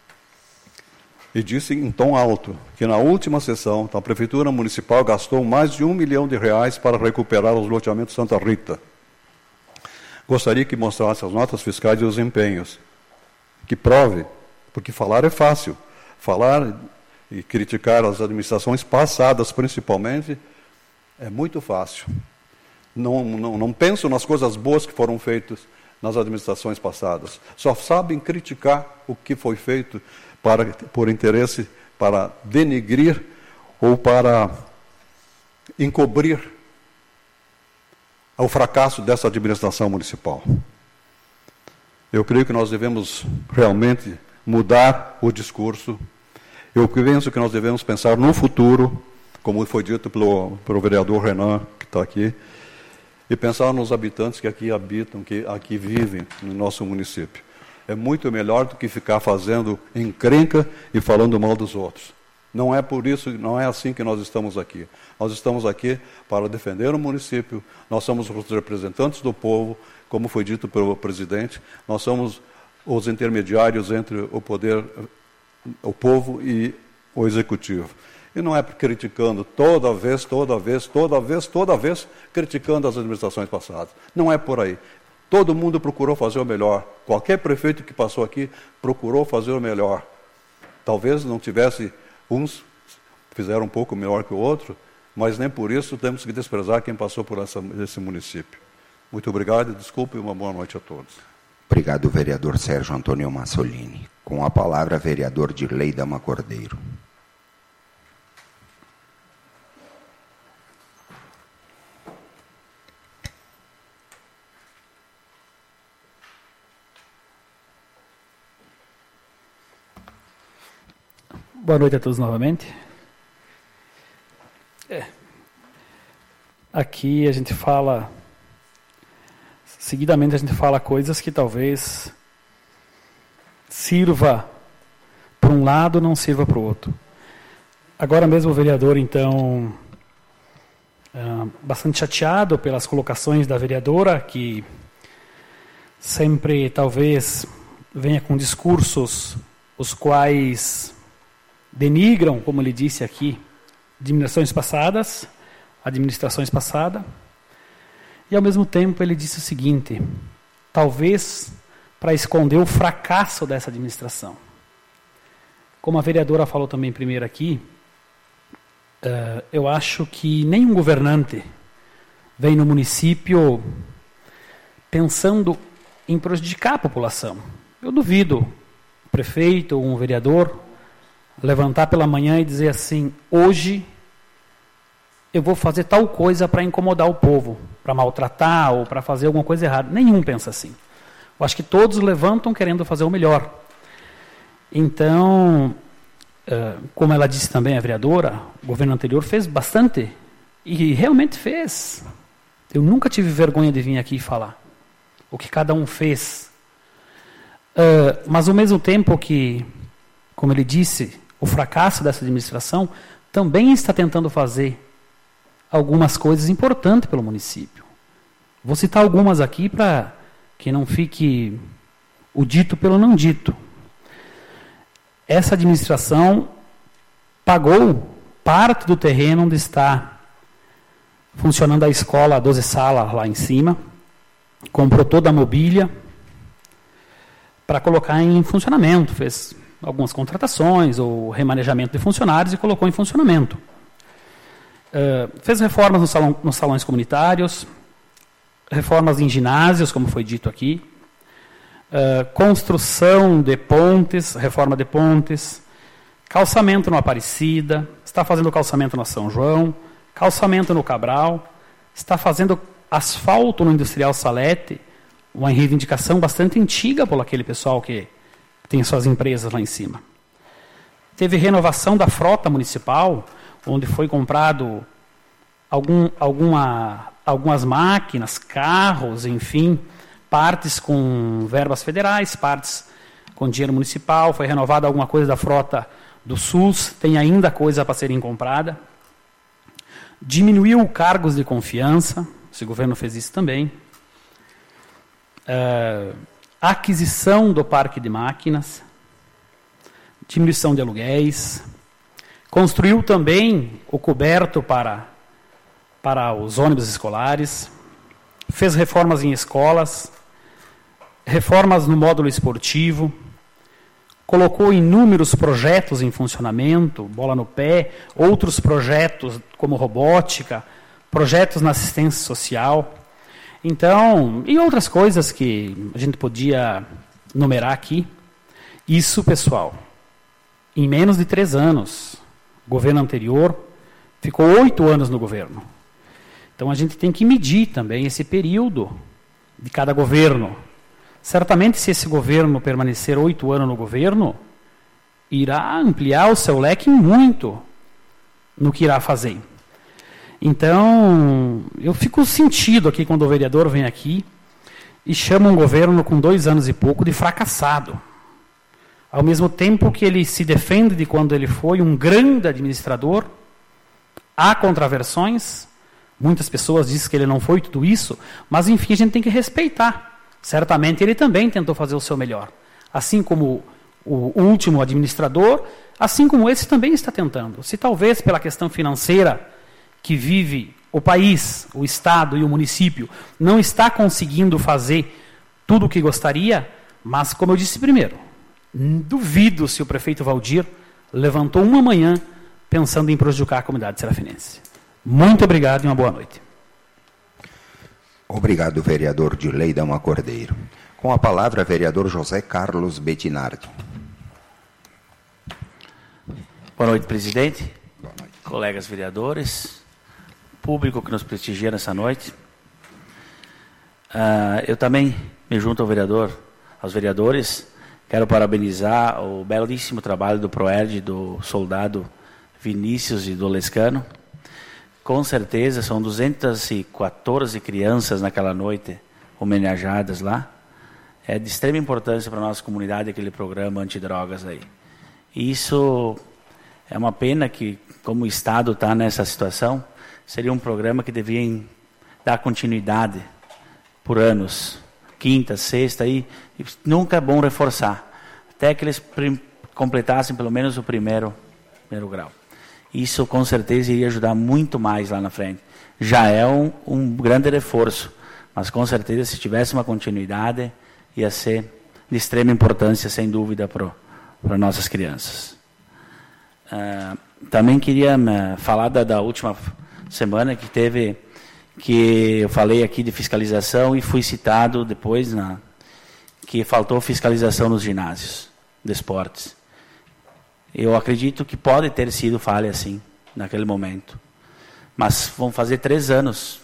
E disse em tom alto que na última sessão a Prefeitura Municipal gastou mais de R$1 milhão para recuperar os loteamentos Santa Rita. Gostaria que mostrasse as notas fiscais e os empenhos. Que prove, porque falar é fácil. Falar e criticar as administrações passadas, principalmente, é muito fácil. Não penso nas coisas boas que foram feitas nas administrações passadas. Só sabem criticar o que foi feito por interesse, para denegrir ou para encobrir o fracasso dessa administração municipal. Eu creio que nós devemos realmente mudar o discurso. Eu penso que nós devemos pensar no futuro, como foi dito pelo vereador Renan, que está aqui. e pensar nos habitantes que aqui habitam, que aqui vivem no nosso município. É muito melhor do que ficar fazendo encrenca e falando mal dos outros. Não é por isso, não é assim que nós estamos aqui. Nós estamos aqui para defender o município, nós somos os representantes do povo, como foi dito pelo presidente, nós somos os intermediários entre o poder, o povo e o executivo. E não é criticando toda vez, criticando as administrações passadas. Não é por aí. Todo mundo procurou fazer o melhor. Qualquer prefeito que passou aqui procurou fazer o melhor. Talvez não tivesse, uns fizeram um pouco melhor que o outro, mas nem por isso temos que desprezar quem passou por esse município. Muito obrigado, desculpe e uma boa noite a todos. Obrigado, vereador Sérgio Antônio Massolini. Com a palavra, vereador Dirley Dama Cordeiro. Boa noite a todos novamente. Aqui a gente fala, seguidamente a gente fala coisas que talvez sirva para um lado, não sirva para o outro. Agora mesmo o vereador, então, bastante chateado pelas colocações da vereadora, que sempre talvez venha com discursos os quais denigram, como ele disse aqui, administrações passadas, e ao mesmo tempo ele disse o seguinte, talvez para esconder o fracasso dessa administração. Como a vereadora falou também primeiro aqui, eu acho que nenhum governante vem no município pensando em prejudicar a população. Eu duvido o prefeito ou um vereador levantar pela manhã e dizer assim, hoje eu vou fazer tal coisa para incomodar o povo, para maltratar ou para fazer alguma coisa errada. Nenhum pensa assim. Eu acho que todos levantam querendo fazer o melhor. Então, como ela disse também, a vereadora, o governo anterior fez bastante, e realmente fez. Eu nunca tive vergonha de vir aqui e falar o que cada um fez. Mas ao mesmo tempo que, como ele disse, o fracasso dessa administração também está tentando fazer algumas coisas importantes pelo município. Vou citar algumas aqui para que não fique o dito pelo não dito. Essa administração pagou parte do terreno onde está funcionando a escola 12 salas lá em cima, comprou toda a mobília para colocar em funcionamento, fez algumas contratações ou remanejamento de funcionários e colocou em funcionamento. Fez reformas nos salões comunitários, reformas em ginásios, como foi dito aqui, construção de pontes, reforma de pontes, calçamento no Aparecida, está fazendo calçamento no São João, calçamento no Cabral, está fazendo asfalto no Industrial Salete, uma reivindicação bastante antiga por aquele pessoal que tem suas empresas lá em cima. Teve renovação da frota municipal, onde foi comprado algumas máquinas, carros, enfim, partes com verbas federais, partes com dinheiro municipal, foi renovada alguma coisa da frota do SUS, tem ainda coisa para serem comprada. Diminuiu cargos de confiança, esse governo fez isso também. Aquisição do parque de máquinas, diminuição de aluguéis, construiu também o coberto para os ônibus escolares, fez reformas em escolas, reformas no módulo esportivo, colocou inúmeros projetos em funcionamento, bola no pé, outros projetos como robótica, projetos na assistência social. Então, e outras coisas que a gente podia numerar aqui. Isso, pessoal, em menos de 3 anos. O governo anterior ficou 8 anos no governo. Então, a gente tem que medir também esse período de cada governo. Certamente, se esse governo permanecer 8 anos no governo, irá ampliar o seu leque muito no que irá fazer. Então, eu fico sentido aqui quando o vereador vem aqui e chama um governo com 2 anos e pouco de fracassado. Ao mesmo tempo que ele se defende de quando ele foi um grande administrador, há contraversões, muitas pessoas dizem que ele não foi tudo isso, mas enfim, a gente tem que respeitar. Certamente ele também tentou fazer o seu melhor. Assim como o último administrador, assim como esse também está tentando. Se talvez pela questão financeira que vive o país, o Estado e o município, não está conseguindo fazer tudo o que gostaria, mas, como eu disse primeiro, duvido se o prefeito Valdir levantou uma manhã pensando em prejudicar a comunidade serafinense. Muito obrigado e uma boa noite. Obrigado, vereador Dirley Dama Cordeiro. Com a palavra, vereador José Carlos Bettinardi. Boa noite, presidente. Boa noite. Colegas vereadores, público que nos prestigia nessa noite. Eu também me junto aos vereadores. Quero parabenizar o belíssimo trabalho do Proerd, do soldado Vinícius e do Lescano. Com certeza, são 214 crianças naquela noite homenageadas lá. É de extrema importância para a nossa comunidade aquele programa antidrogas aí. E isso é uma pena que, como o Estado está nessa situação, seria um programa que deveria dar continuidade por anos. Quinta, sexta, e nunca é bom reforçar. Até que eles completassem pelo menos o primeiro grau. Isso, com certeza, iria ajudar muito mais lá na frente. Já é um grande reforço, mas, com certeza, se tivesse uma continuidade, ia ser de extrema importância, sem dúvida, para nossas crianças. Também queria falar da última semana que eu falei aqui de fiscalização e fui citado depois que faltou fiscalização nos ginásios de esportes. Eu acredito que pode ter sido falha, sim, naquele momento. Mas vão fazer 3 anos.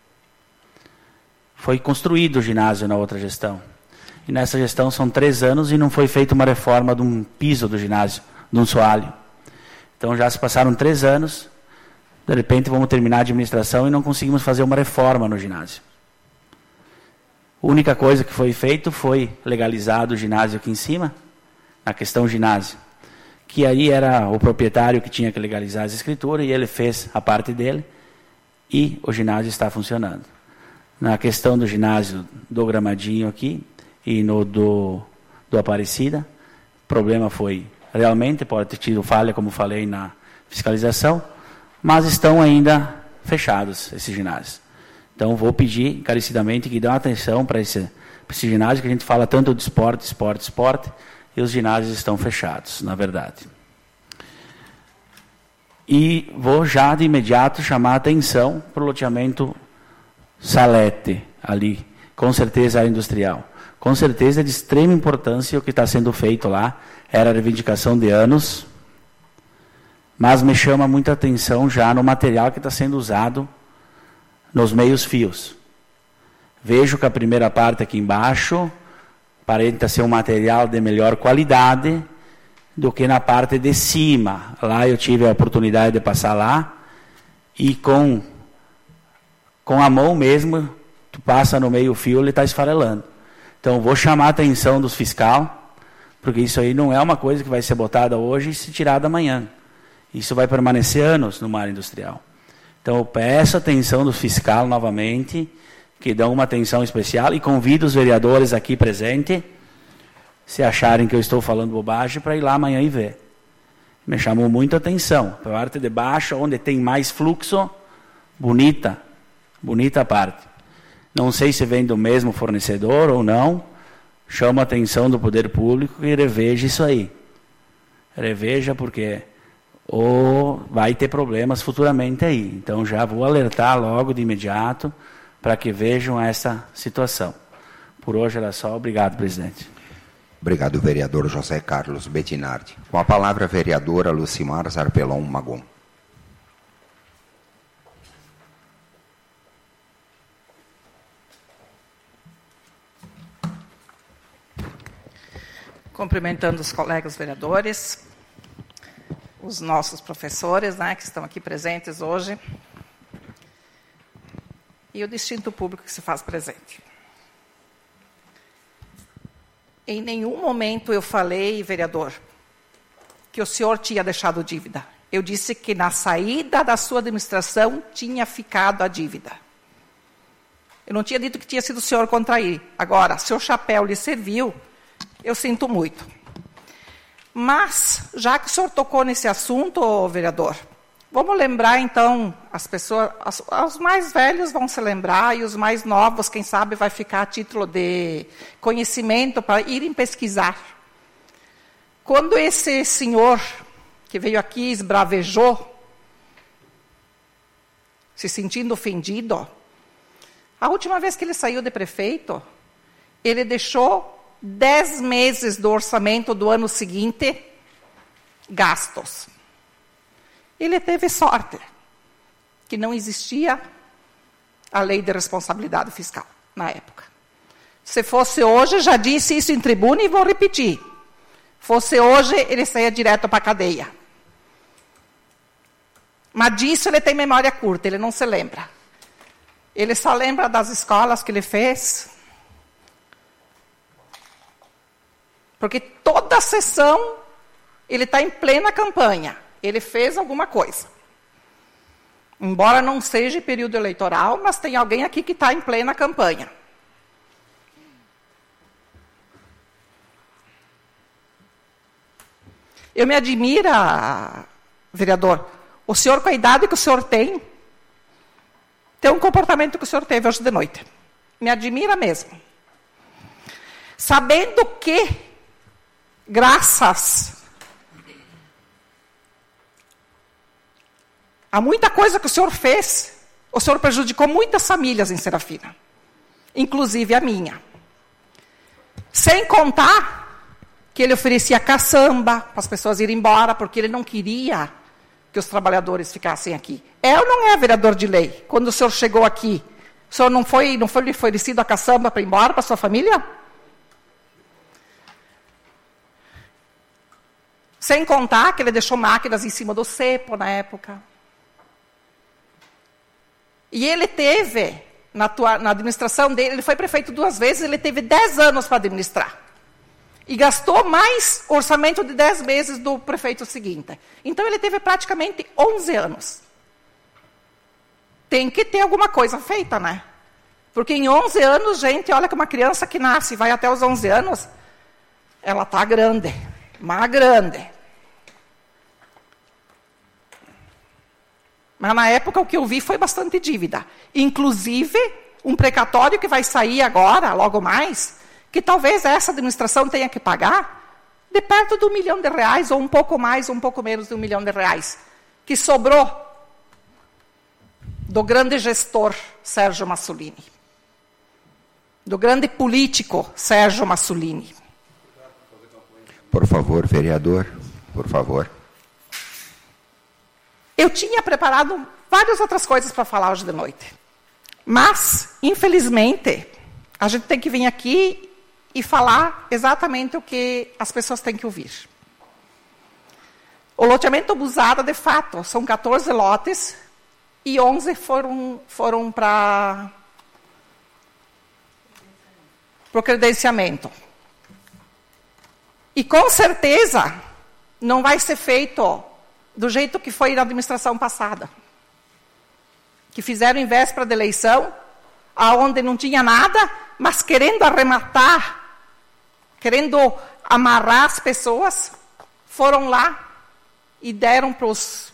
Foi construído o ginásio na outra gestão. E nessa gestão são 3 anos e não foi feita uma reforma de um piso do ginásio, de um soalho. Então já se passaram 3 anos, de repente vamos terminar a administração e não conseguimos fazer uma reforma no ginásio. A única coisa que foi feito foi legalizado o ginásio aqui em cima, na questão ginásio, que aí era o proprietário que tinha que legalizar as escrituras e ele fez a parte dele e o ginásio está funcionando. Na questão do ginásio do Gramadinho aqui e no do Aparecida, o problema foi realmente, pode ter tido falha, como falei, na fiscalização, mas estão ainda fechados esses ginásios. Então, vou pedir encarecidamente que dê uma atenção para esse ginásio, que a gente fala tanto de esporte, e os ginásios estão fechados, na verdade. E vou já de imediato chamar a atenção para o loteamento Salete, ali, com certeza área industrial. Com certeza é de extrema importância o que está sendo feito lá, era a reivindicação de anos, mas me chama muita atenção já no material que está sendo usado nos meios fios. Vejo que a primeira parte aqui embaixo aparenta ser um material de melhor qualidade do que na parte de cima. Lá eu tive a oportunidade de passar lá e com a mão mesmo, tu passa no meio fio, ele está esfarelando. Então vou chamar a atenção dos fiscais, porque isso aí não é uma coisa que vai ser botada hoje e se tirada amanhã. Isso vai permanecer anos no mar industrial. Então eu peço a atenção do fiscal novamente, que dão uma atenção especial, e convido os vereadores aqui presentes, se acharem que eu estou falando bobagem, para ir lá amanhã e ver. Me chamou muito a atenção. A parte de baixo, onde tem mais fluxo, bonita a parte. Não sei se vem do mesmo fornecedor ou não, chama a atenção do poder público e reveja isso aí. Reveja porque vai ter problemas futuramente aí. Então já vou alertar logo de imediato para que vejam essa situação. Por hoje era só. Obrigado, presidente. Obrigado, vereador José Carlos Bettinardi. Com a palavra, a vereadora Lucimar Zarpelon Magon. Cumprimentando os colegas vereadores, os nossos professores, que estão aqui presentes hoje. e o distinto público que se faz presente. Em nenhum momento eu falei, vereador, que o senhor tinha deixado dívida. Eu disse que na saída da sua administração tinha ficado a dívida. Eu não tinha dito que tinha sido o senhor contrair. Agora, se o chapéu lhe serviu, eu sinto muito. Mas, já que o senhor tocou nesse assunto, vereador, vamos lembrar, então, as pessoas, os mais velhos vão se lembrar e os mais novos, quem sabe, vai ficar a título de conhecimento para irem pesquisar. Quando esse senhor que veio aqui esbravejou, se sentindo ofendido, a última vez que ele saiu de prefeito, ele deixou 10 meses do orçamento do ano seguinte gastos. Ele teve sorte, que não existia a lei de responsabilidade fiscal na época. Se fosse hoje, já disse isso em tribuna e vou repetir. Fosse hoje, ele saía direto para a cadeia. Mas disso ele tem memória curta, ele não se lembra. Ele só lembra das escolas que ele fez. Porque toda sessão, ele está em plena campanha. Ele fez alguma coisa. Embora não seja período eleitoral, mas tem alguém aqui que está em plena campanha. Eu me admira, vereador, o senhor com a idade que o senhor tem um comportamento que o senhor teve hoje de noite. Me admira mesmo. Sabendo que, graças a muita coisa que o senhor fez, o senhor prejudicou muitas famílias em Serafina, inclusive a minha. Sem contar que ele oferecia caçamba para as pessoas irem embora, porque ele não queria que os trabalhadores ficassem aqui. É ou não é vereador de lei? Quando o senhor chegou aqui, o senhor não foi lhe oferecido a caçamba para ir embora para a sua família? Sem contar que ele deixou máquinas em cima do cepo na época. E ele teve, na administração dele, ele foi prefeito 2 vezes, ele teve 10 anos para administrar. E gastou mais orçamento de 10 meses do prefeito seguinte. Então ele teve praticamente 11 anos. Tem que ter alguma coisa feita, né? Porque em 11 anos, gente, olha que uma criança que nasce e vai até os 11 anos, ela está grande, mas grande. Mas na época o que eu vi foi bastante dívida. Inclusive, um precatório que vai sair agora, logo mais, que talvez essa administração tenha que pagar, de perto de R$1 milhão, ou um pouco mais, ou um pouco menos de R$1 milhão, que sobrou do grande gestor Sérgio Massolini, do grande político Sérgio Massolini. Por favor, vereador, por favor. Eu tinha preparado várias outras coisas para falar hoje de noite. Mas, infelizmente, a gente tem que vir aqui e falar exatamente o que as pessoas têm que ouvir. O loteamento Busada, de fato, são 14 lotes e 11 foram para o credenciamento. E, com certeza, não vai ser feito do jeito que foi na administração passada. Que fizeram em véspera da eleição, aonde não tinha nada, mas querendo arrematar, querendo amarrar as pessoas, foram lá e deram para os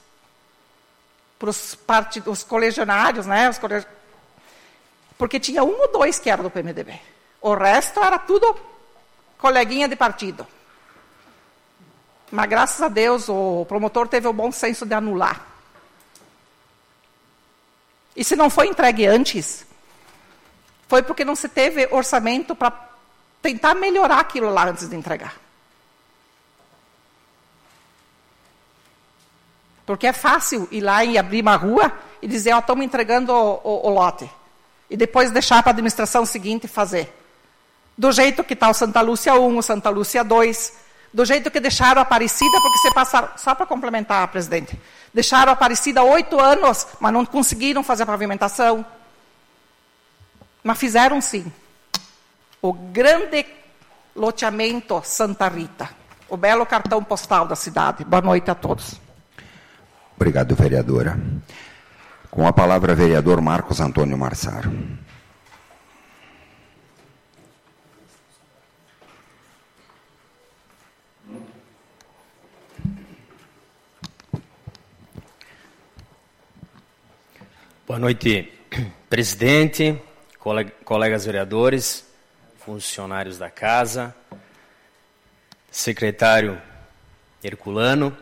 colegianários, né? Porque tinha 1 ou 2 que eram do PMDB. O resto era tudo coleguinha de partido. Mas, graças a Deus, o promotor teve o bom senso de anular. E se não foi entregue antes, foi porque não se teve orçamento para tentar melhorar aquilo lá antes de entregar. Porque é fácil ir lá e abrir uma rua e dizer, estamos entregando o lote. E depois deixar para a administração seguinte fazer. Do jeito que está o Santa Lúcia 1, o Santa Lúcia 2... Do jeito que deixaram a Aparecida, porque você passa, só para complementar, presidente, deixaram a Aparecida 8 anos, mas não conseguiram fazer a pavimentação. Mas fizeram sim. O grande loteamento Santa Rita. O belo cartão postal da cidade. Boa noite a todos. Obrigado, vereadora. Com a palavra, vereador Marcos Antônio Marsaro. Boa noite, presidente, colegas vereadores, funcionários da casa, secretário Herculano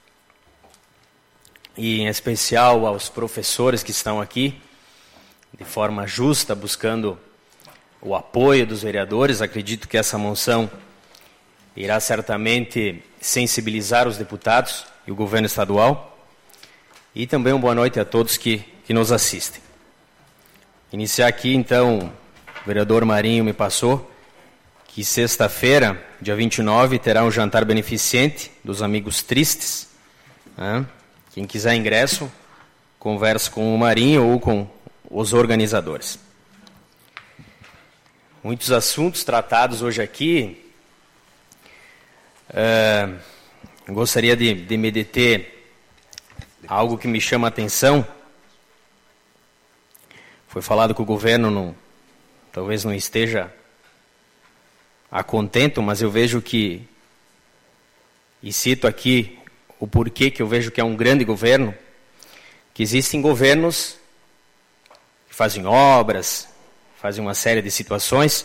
e, em especial, aos professores que estão aqui, de forma justa, buscando o apoio dos vereadores. Acredito que essa moção irá certamente sensibilizar os deputados e o governo estadual. E também uma boa noite a todos que nos assistem. Iniciar aqui, então, o vereador Marinho me passou que sexta-feira, dia 29, terá um jantar beneficente dos Amigos Tristes. Quem quiser ingresso, converse com o Marinho ou com os organizadores. Muitos assuntos tratados hoje aqui. Gostaria de me deter a algo que me chama a atenção. Foi falado que o governo talvez não esteja a contento, mas eu vejo que, e cito aqui o porquê que eu vejo que é um grande governo, que existem governos que fazem obras, fazem uma série de situações,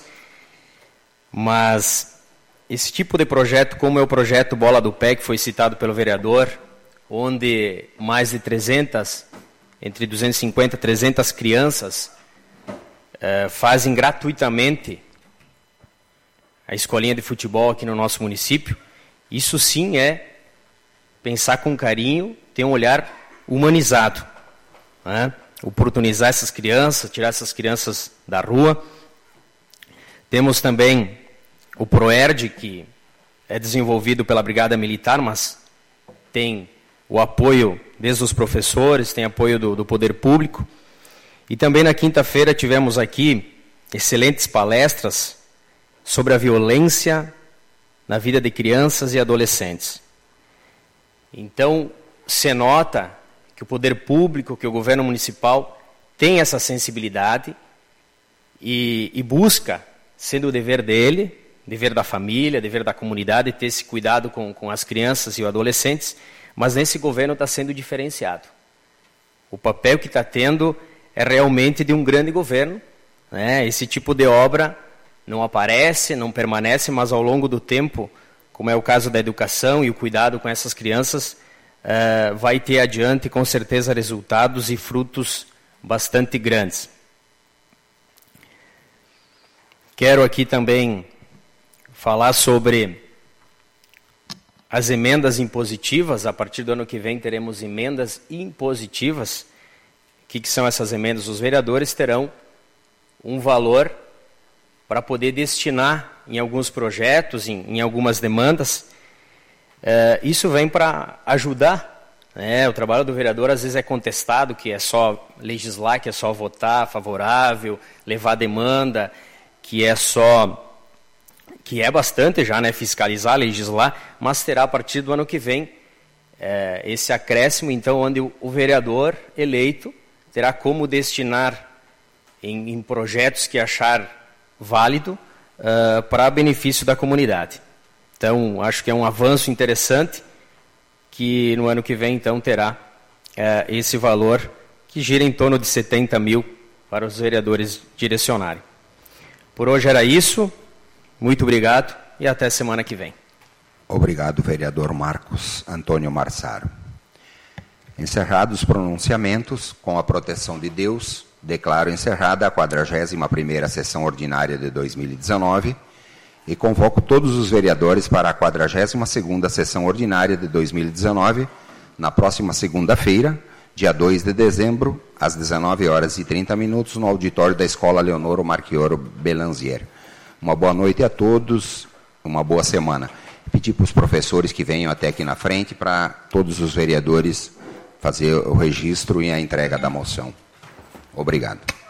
mas esse tipo de projeto, como é o projeto Bola do Pé, que foi citado pelo vereador, onde mais de 300, entre 250 e 300 crianças fazem gratuitamente a escolinha de futebol aqui no nosso município. Isso sim é pensar com carinho, ter um olhar humanizado, oportunizar essas crianças, tirar essas crianças da rua. Temos também o PROERD, que é desenvolvido pela Brigada Militar, mas tem o apoio desde os professores, tem apoio do poder público. E também na quinta-feira tivemos aqui excelentes palestras sobre a violência na vida de crianças e adolescentes. Então, se nota que o poder público, que o governo municipal tem essa sensibilidade e busca, sendo o dever dele, dever da família, dever da comunidade, ter esse cuidado com as crianças e os adolescentes, mas nesse governo está sendo diferenciado. O papel que está tendo é realmente de um grande governo, né? Esse tipo de obra não aparece, não permanece, mas ao longo do tempo, como é o caso da educação e o cuidado com essas crianças, vai ter adiante, com certeza, resultados e frutos bastante grandes. Quero aqui também falar sobre as emendas impositivas. A partir do ano que vem teremos emendas impositivas. O que são essas emendas? Os vereadores terão um valor para poder destinar em alguns projetos, em algumas demandas. Isso vem para ajudar, né? O trabalho do vereador às vezes é contestado, que é só legislar, que é só votar favorável, levar demanda, que é bastante já, né, fiscalizar, legislar, mas terá a partir do ano que vem esse acréscimo, então, onde o vereador eleito terá como destinar em projetos que achar válido para benefício da comunidade. Então, acho que é um avanço interessante que no ano que vem, então, terá esse valor que gira em torno de 70 mil para os vereadores direcionarem. Por hoje era isso. Muito obrigado e até semana que vem. Obrigado, vereador Marcos Antônio Marsaro. Encerrados os pronunciamentos, com a proteção de Deus, declaro encerrada a 41ª sessão ordinária de 2019 e convoco todos os vereadores para a 42ª sessão ordinária de 2019, na próxima segunda-feira, dia 2 de dezembro, às 19h30, no auditório da Escola Leonoro Marchioro Belanzier. Uma boa noite a todos, uma boa semana. Pedir para os professores que venham até aqui na frente para todos os vereadores fazer o registro e a entrega da moção. Obrigado.